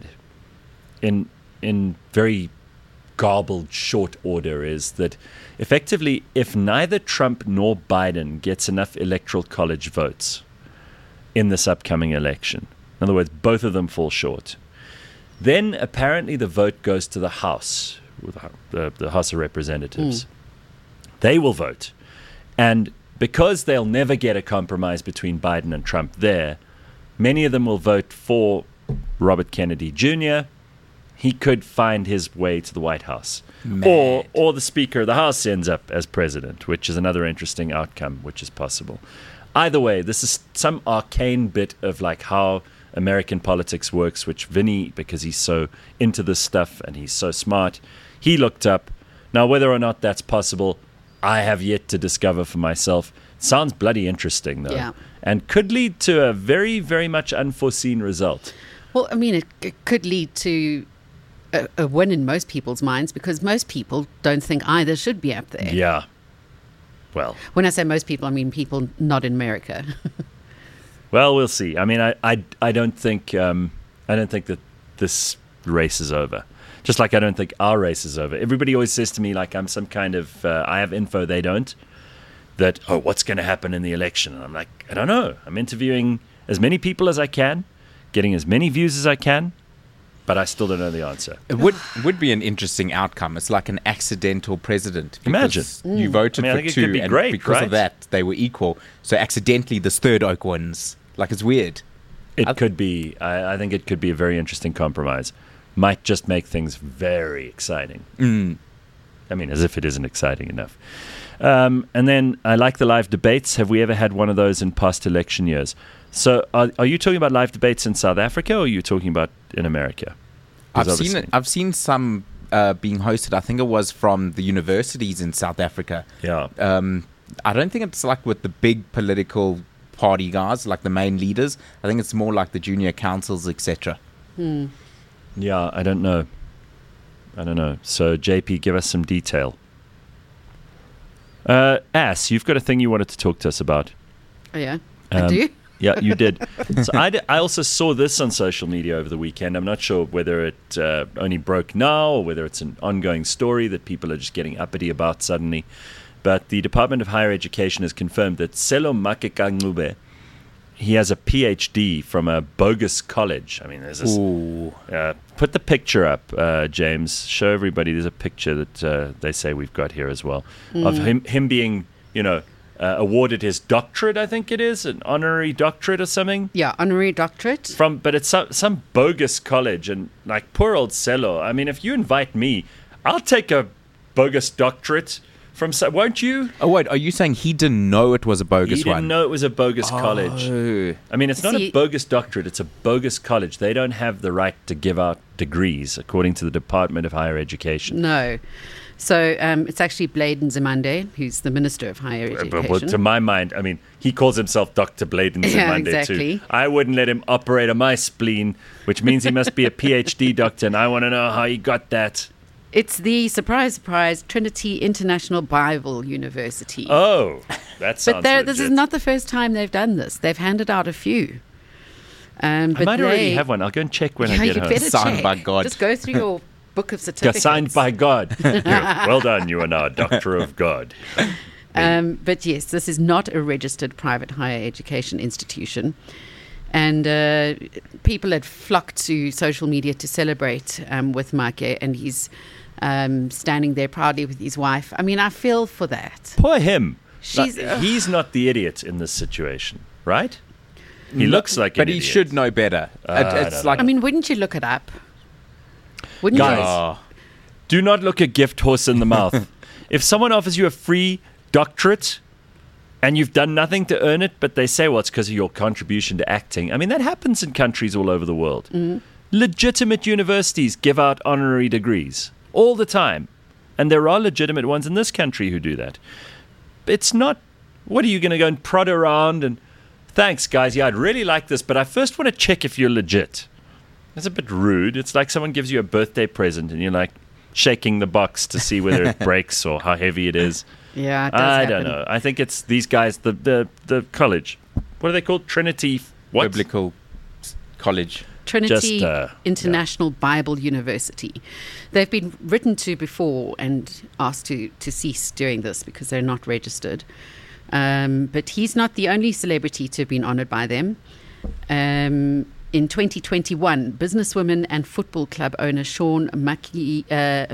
in very garbled short order is that effectively, if neither Trump nor Biden gets enough electoral college votes in this upcoming election, in other words, both of them fall short, then apparently the vote goes to the House, the House of Representatives. They will vote. And because they'll never get a compromise between Biden and Trump there, many of them will vote for Robert Kennedy Jr. He could find his way to the White House. Mad. Or the Speaker of the House ends up as president, which is another interesting outcome, which is possible. Either way, this is some arcane bit of like how American politics works, which Vinny, because he's so into this stuff and he's so smart, he looked up. Now, whether or not that's possible, I have yet to discover for myself. Sounds bloody interesting, though. Yeah. And could lead to a very, very much unforeseen result. Well, I mean, it could lead to a win in most people's minds because most people don't think either should be up there. Yeah. Well, When I say most people, I mean people not in America. we'll see. I mean, I don't think that this race is over. Just like I don't think our race is over. Everybody always says to me like I'm some kind of I have info they don't. That what's going to happen in the election? And I'm like, I don't know. I'm interviewing as many people as I can, getting as many views as I can, but I still don't know the answer. It would be an interesting outcome. It's like an accidental president. Imagine. Because you voted I for think it two, could be and great, because right? of that, they were equal. So accidentally, this third oak wins. Like, it's weird. It could be. I think it could be a very interesting compromise. Might just make things very exciting. I mean, as if it isn't exciting enough. And then I like the live debates. Have we ever had one of those in past election years? So are you talking about live debates in South Africa or are you talking about in America? I've seen some being hosted. I think it was from the universities in South Africa. Yeah. I don't think it's like with the big political party guys, like the main leaders. I think it's more like the junior councils, etc. Yeah, I don't know. So, JP, give us some detail. Ass, you've got a thing you wanted to talk to us about. Oh, yeah, I do. Yeah, you did. So I also saw this on social media over the weekend. I'm not sure whether it only broke now or whether it's an ongoing story that people are just getting uppity about suddenly. But the Department of Higher Education has confirmed that Selo Makekangube, he has a PhD from a bogus college. I mean, there's this. Put the picture up, James. Show everybody. There's a picture that they say we've got here as well of him being, awarded his doctorate. I think it is an honorary doctorate or something. Yeah, honorary doctorate. But it's some bogus college, and like poor old Selo. I mean, if you invite me, I'll take a bogus doctorate. Won't you? Oh, wait, are you saying he didn't know it was a bogus He didn't one? know it was a bogus college. I mean, it's not a bogus doctorate. It's a bogus college. They don't have the right to give out degrees, according to the Department of Higher Education. No. So it's actually Bladen Zimande, who's the Minister of Higher Education. Well, to my mind, I mean, he calls himself Dr. Bladen Zimande exactly. too. I wouldn't let him operate on my spleen, which means he must be a PhD doctor, and I want to know how he got that. It's the, surprise, Trinity International Bible University. Oh, that sounds But this legit. is not the first time they've done this. They've handed out a few. I But might already they- have one. I'll go and check when yeah, I you get home. better Signed check. by God. Just go through your book of Yeah, certificates. signed by God. Well done, you are now a doctor of God. But yes, this is not a registered private higher education institution. And people had flocked to social media to celebrate with Mike, and he's standing there proudly with his wife. I mean, I feel for that. Poor him. She's- He's not the idiot in this situation, right? He looks like an But he idiot. should know better. I It's don't like I mean, wouldn't you look it up? Wouldn't Guys. you? Oh, Do not look a gift horse in the mouth. If someone offers you a free doctorate and you've done nothing to earn it, but they say, well, it's because of your contribution to acting. I mean, that happens in countries all over the world. Legitimate universities give out honorary degrees all the time. And there are legitimate ones in this country who do that. It's not, what are you going to go and prod around and, thanks, guys. Yeah, I'd really like this, but I first want to check if you're legit. That's a bit rude. It's like someone gives you a birthday present and you're like shaking the box to see whether it breaks or how heavy it is. Yeah, it does I happen. don't know. I think it's these guys, the college. What are they called? Trinity. What? Biblical college. Trinity Just, International Bible University. They've been written to before and asked to cease doing this because they're not registered. But he's not the only celebrity to have been honoured by them. In 2021, businesswoman and football club owner Sean Mamkize.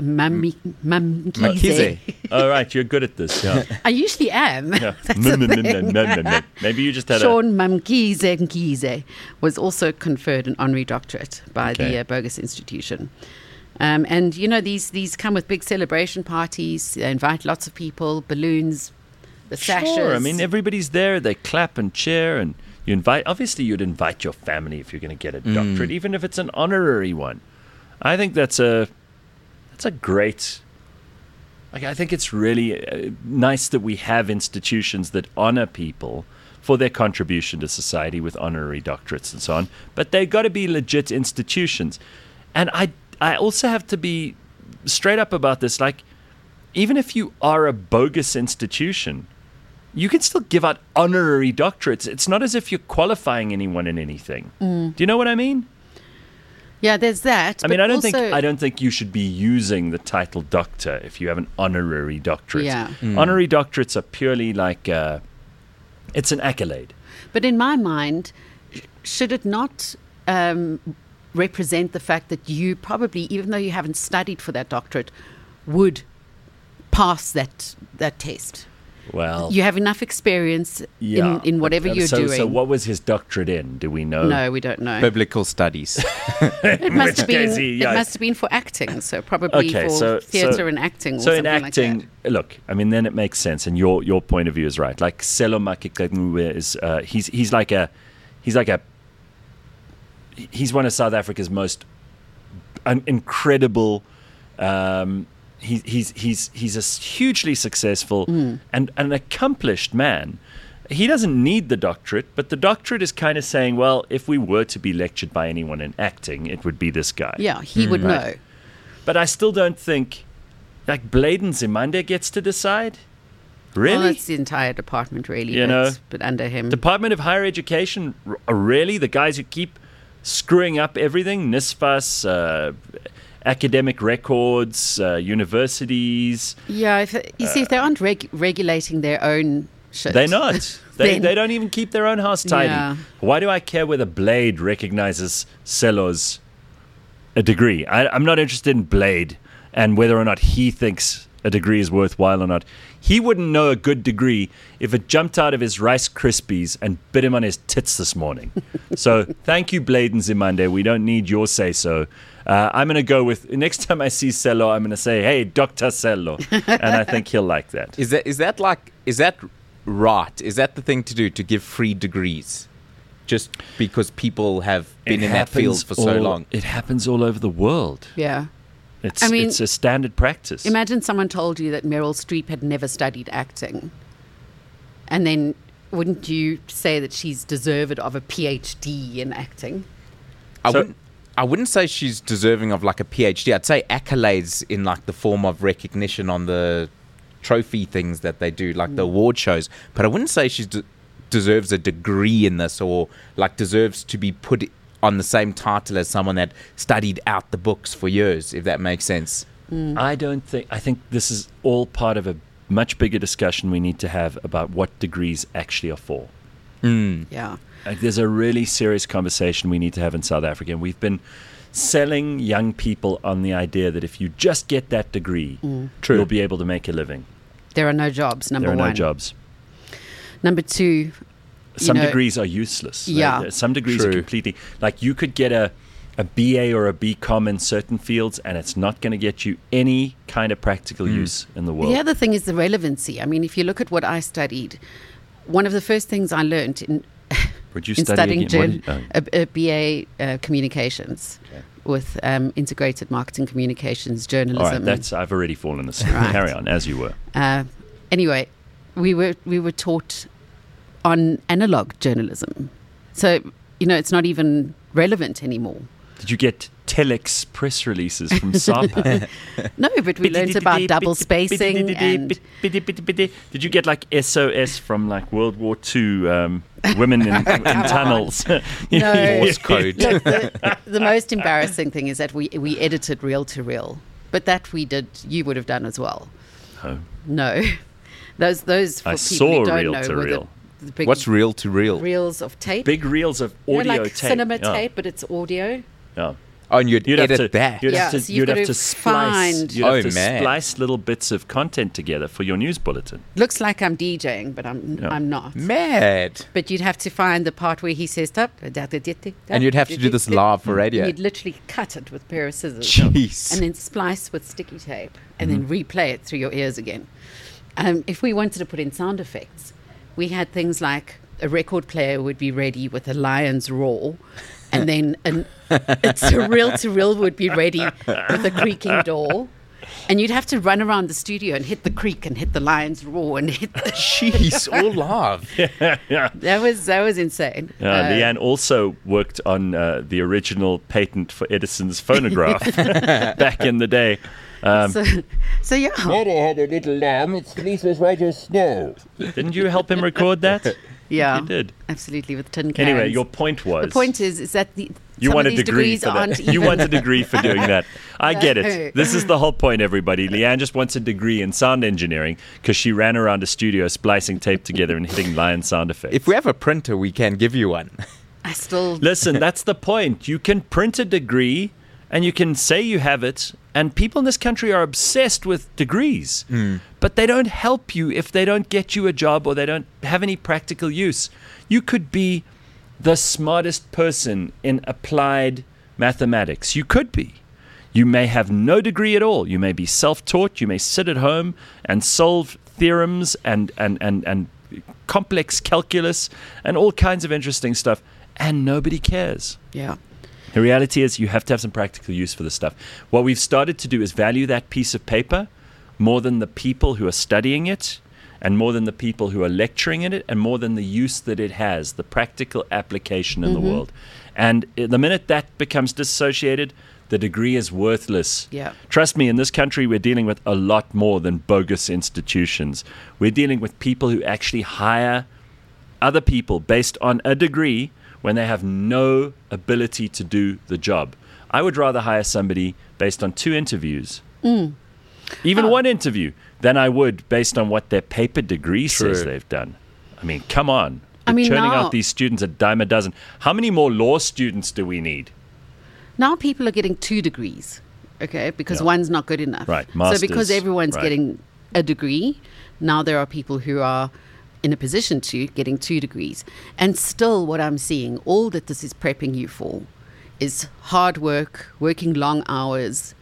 All right, you're good at this. Yeah. I usually am. Yeah. That's the thing. Maybe you just had Sean Mamkize was also conferred an honorary doctorate by Okay. the Bogus Institution. And, you know, these come with big celebration parties. They invite lots of people, balloons, the sashes. Sure. I mean, everybody's there. They clap and cheer, and you invite. Obviously, you'd invite your family if you're going to get a doctorate, even if it's an honorary one. I think that's a great. Like, I think it's really nice that we have institutions that honor people for their contribution to society with honorary doctorates and so on. But they've got to be legit institutions. And I also have to be straight up about this. Like, even if you are a bogus institution, you can still give out honorary doctorates. It's not as if you're qualifying anyone in anything. Do you know what I mean? Yeah, there's that. I mean, but I don't think you should be using the title doctor if you have an honorary doctorate. Yeah. Honorary doctorates are purely like it's an accolade. But in my mind, should it not represent the fact that you probably, even though you haven't studied for that doctorate, would pass that test? Well, You have enough experience yeah, in whatever but, you're doing. So what was his doctorate in? Do we know? No, we don't know. Biblical studies. It must have been. case It must have been for acting. So probably Okay, for so- theatre and acting. Or So in something acting, like that. look, I mean, then it makes sense, and your point of view is right. Like Selo Makekangwe is he's one of South Africa's most incredible. He's a hugely successful and an accomplished man. He doesn't need the doctorate, but the doctorate is kind of saying, well, if we were to be lectured by anyone in acting, it would be this guy. Yeah, he would know. Right. But I still don't think, like, Bladen Zimande gets to decide. Really? Well, that's the entire department, really. You but, know, but under him. Department of Higher Education, really? The guys who keep screwing up everything? NSFAS, academic records, universities. Yeah, if they aren't regulating their own shit. They're not. They Then- don't even keep their own house tidy. Yeah. Why do I care whether Blade recognizes Selo's a degree? I'm not interested in Blade and whether or not he thinks a degree is worthwhile or not. He wouldn't know a good degree if it jumped out of his Rice Krispies and bit him on his tits this morning. So thank you, Blade and Zimande. We don't need your say-so. I'm going to go with, next time I see Selo, I'm going to say, hey, Dr. Selo. And I think he'll like that. Is that right? Is that the thing to do, to give free degrees? Just because people have been in that field for so long. It happens all over the world. Yeah. It's I mean, it's a standard practice. Imagine someone told you that Meryl Streep had never studied acting. And then wouldn't you say that she's deserved of a PhD in acting? I wouldn't say she's deserving of like a PhD. I'd say accolades in like the form of recognition on the trophy things that they do, like the award shows. But I wouldn't say she's deserves a degree in this, or like deserves to be put on the same title as someone that studied out the books for years, if that makes sense. I think this is all part of a much bigger discussion we need to have about what degrees actually are for. Yeah. Like, there's a really serious conversation we need to have in South Africa. And we've been selling young people on the idea that if you just get that degree, True. you'll be able to make a living. There are no jobs, number There are one. no jobs. Number two, Some know- degrees are useless. Yeah. Some degrees are True. completely... Like, you could get a BA or a BCom in certain fields, and it's not going to get you any kind of practical use in the world. the other thing is the relevancy. I mean, if you look at what I studied, one of the first things I learned in Would you in study studying again? What did- a BA communications with integrated marketing communications, all journalism. right, I've already fallen asleep. Right. Carry on, as you were. Anyway, we were taught on analog journalism, so it's not even relevant anymore. Did you get telex press releases from SAPA? No, but we learned about double spacing and Did you get like SOS from like World War II women in tunnels? No. Morse code. Look, the most embarrassing thing is that we edited reel to reel, but that you would have done as well. Oh. No, those for I people saw who don't reel know to were reel. the big What's reel to reel? reels of tape. Big reels of audio like tape. cinema Yeah, tape, but it's audio. yeah. Oh, and you'd edit have to, that. You'd Yeah, have to, so you've you'd got have to to splice. find- You'd have Oh, to man. splice little bits of content together for your news bulletin. Looks like I'm DJing, but Yeah. I'm not. Mad. But you'd have to find the part where he says "Tup," And you'd have to do this live for radio. And you'd literally cut it with a pair of scissors. Jeez. And then splice with sticky tape and Mm-hmm. then replay it through your ears again. If we wanted to put in sound effects, we had things like a record player would be ready with a lion's roar, and then it's a reel-to-reel would be ready with a creaking door. And you'd have to run around the studio and hit the creak and hit the lion's roar and hit the... Jeez, all live. That was insane. Leanne also worked on the original patent for Edison's phonograph back in the day. So yeah. Daddy had a little lamb. Its fleece was white as snow. Didn't you help him record that? Yeah, You did. absolutely, with tin cans. Anyway, your point was... the point is that You some want of a these degree degrees for that. aren't You even- want a degree for doing that. I get No. it. This is the whole point, everybody. Leanne just wants a degree in sound engineering because she ran around a studio splicing tape together and hitting lion sound effects. If we have a printer, we can give you one. I still Listen, that's the point. You can print a degree and you can say you have it, and people in this country are obsessed with degrees. But they don't help you if they don't get you a job or they don't have any practical use. You could be the smartest person in applied mathematics. You could be. You may have no degree at all. You may be self-taught. You may sit at home and solve theorems and complex calculus and all kinds of interesting stuff, and nobody cares. yeah. The reality is you have to have some practical use for this stuff. What we've started to do is value that piece of paper more than the people who are studying it, and more than the people who are lecturing in it, and more than the use that it has, the practical application in the world. And the minute that becomes dissociated, the degree is worthless. Yeah. Trust me, in this country, we're dealing with a lot more than bogus institutions. We're dealing with people who actually hire other people based on a degree when they have no ability to do the job. I would rather hire somebody based on 2 interviews, even 1 interview, than I would based on what their paper degree says True. they've done. I mean, come on. I We're mean, churning now- out these students a dime a dozen. How many more law students do we need? Now people are getting 2 degrees, okay, because Yeah. one's not good enough. Right, So because masters, everyone's right. getting a degree, now there are people who are in a position to getting 2 degrees. And still what I'm seeing, all that this is prepping you for is hard work, working long hours,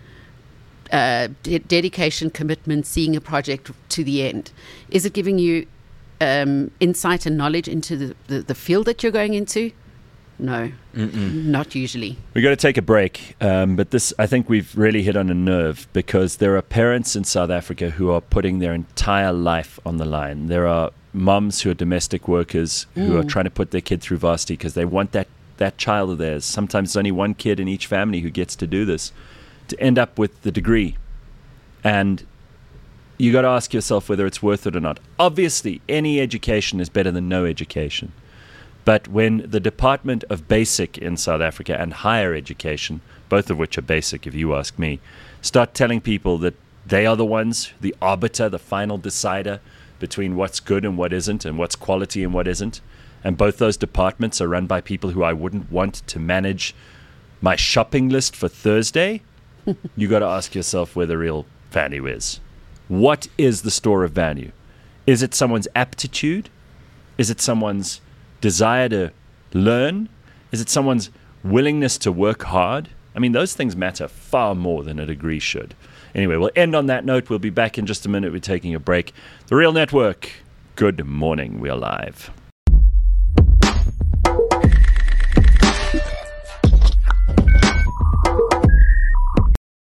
dedication, commitment, seeing a project to the end. Is it giving you insight and knowledge into the field that you're going into? No, not usually. We've got to take a break, but this, I think we've really hit on a nerve, because there are parents in South Africa who are putting their entire life on the line. There are mums who are domestic workers who are trying to put their kid through varsity because they want that child of theirs. Sometimes there's only one kid in each family who gets to do this, to end up with the degree. And you got to ask yourself whether it's worth it or not. Obviously, any education is better than no education. But when the Department of Basic in South Africa and higher education, both of which are basic if you ask me, start telling people that they are the ones, the arbiter, the final decider between what's good and what isn't, and what's quality and what isn't, and both those departments are run by people who I wouldn't want to manage my shopping list for Thursday, you got to ask yourself where the real value is. What is the store of value? Is it someone's aptitude? Is it someone's desire to learn? Is it someone's willingness to work hard? I mean, those things matter far more than a degree should. Anyway, we'll end on that note. We'll be back in just a minute. We're taking a break. The Real Network. Good morning. We are live.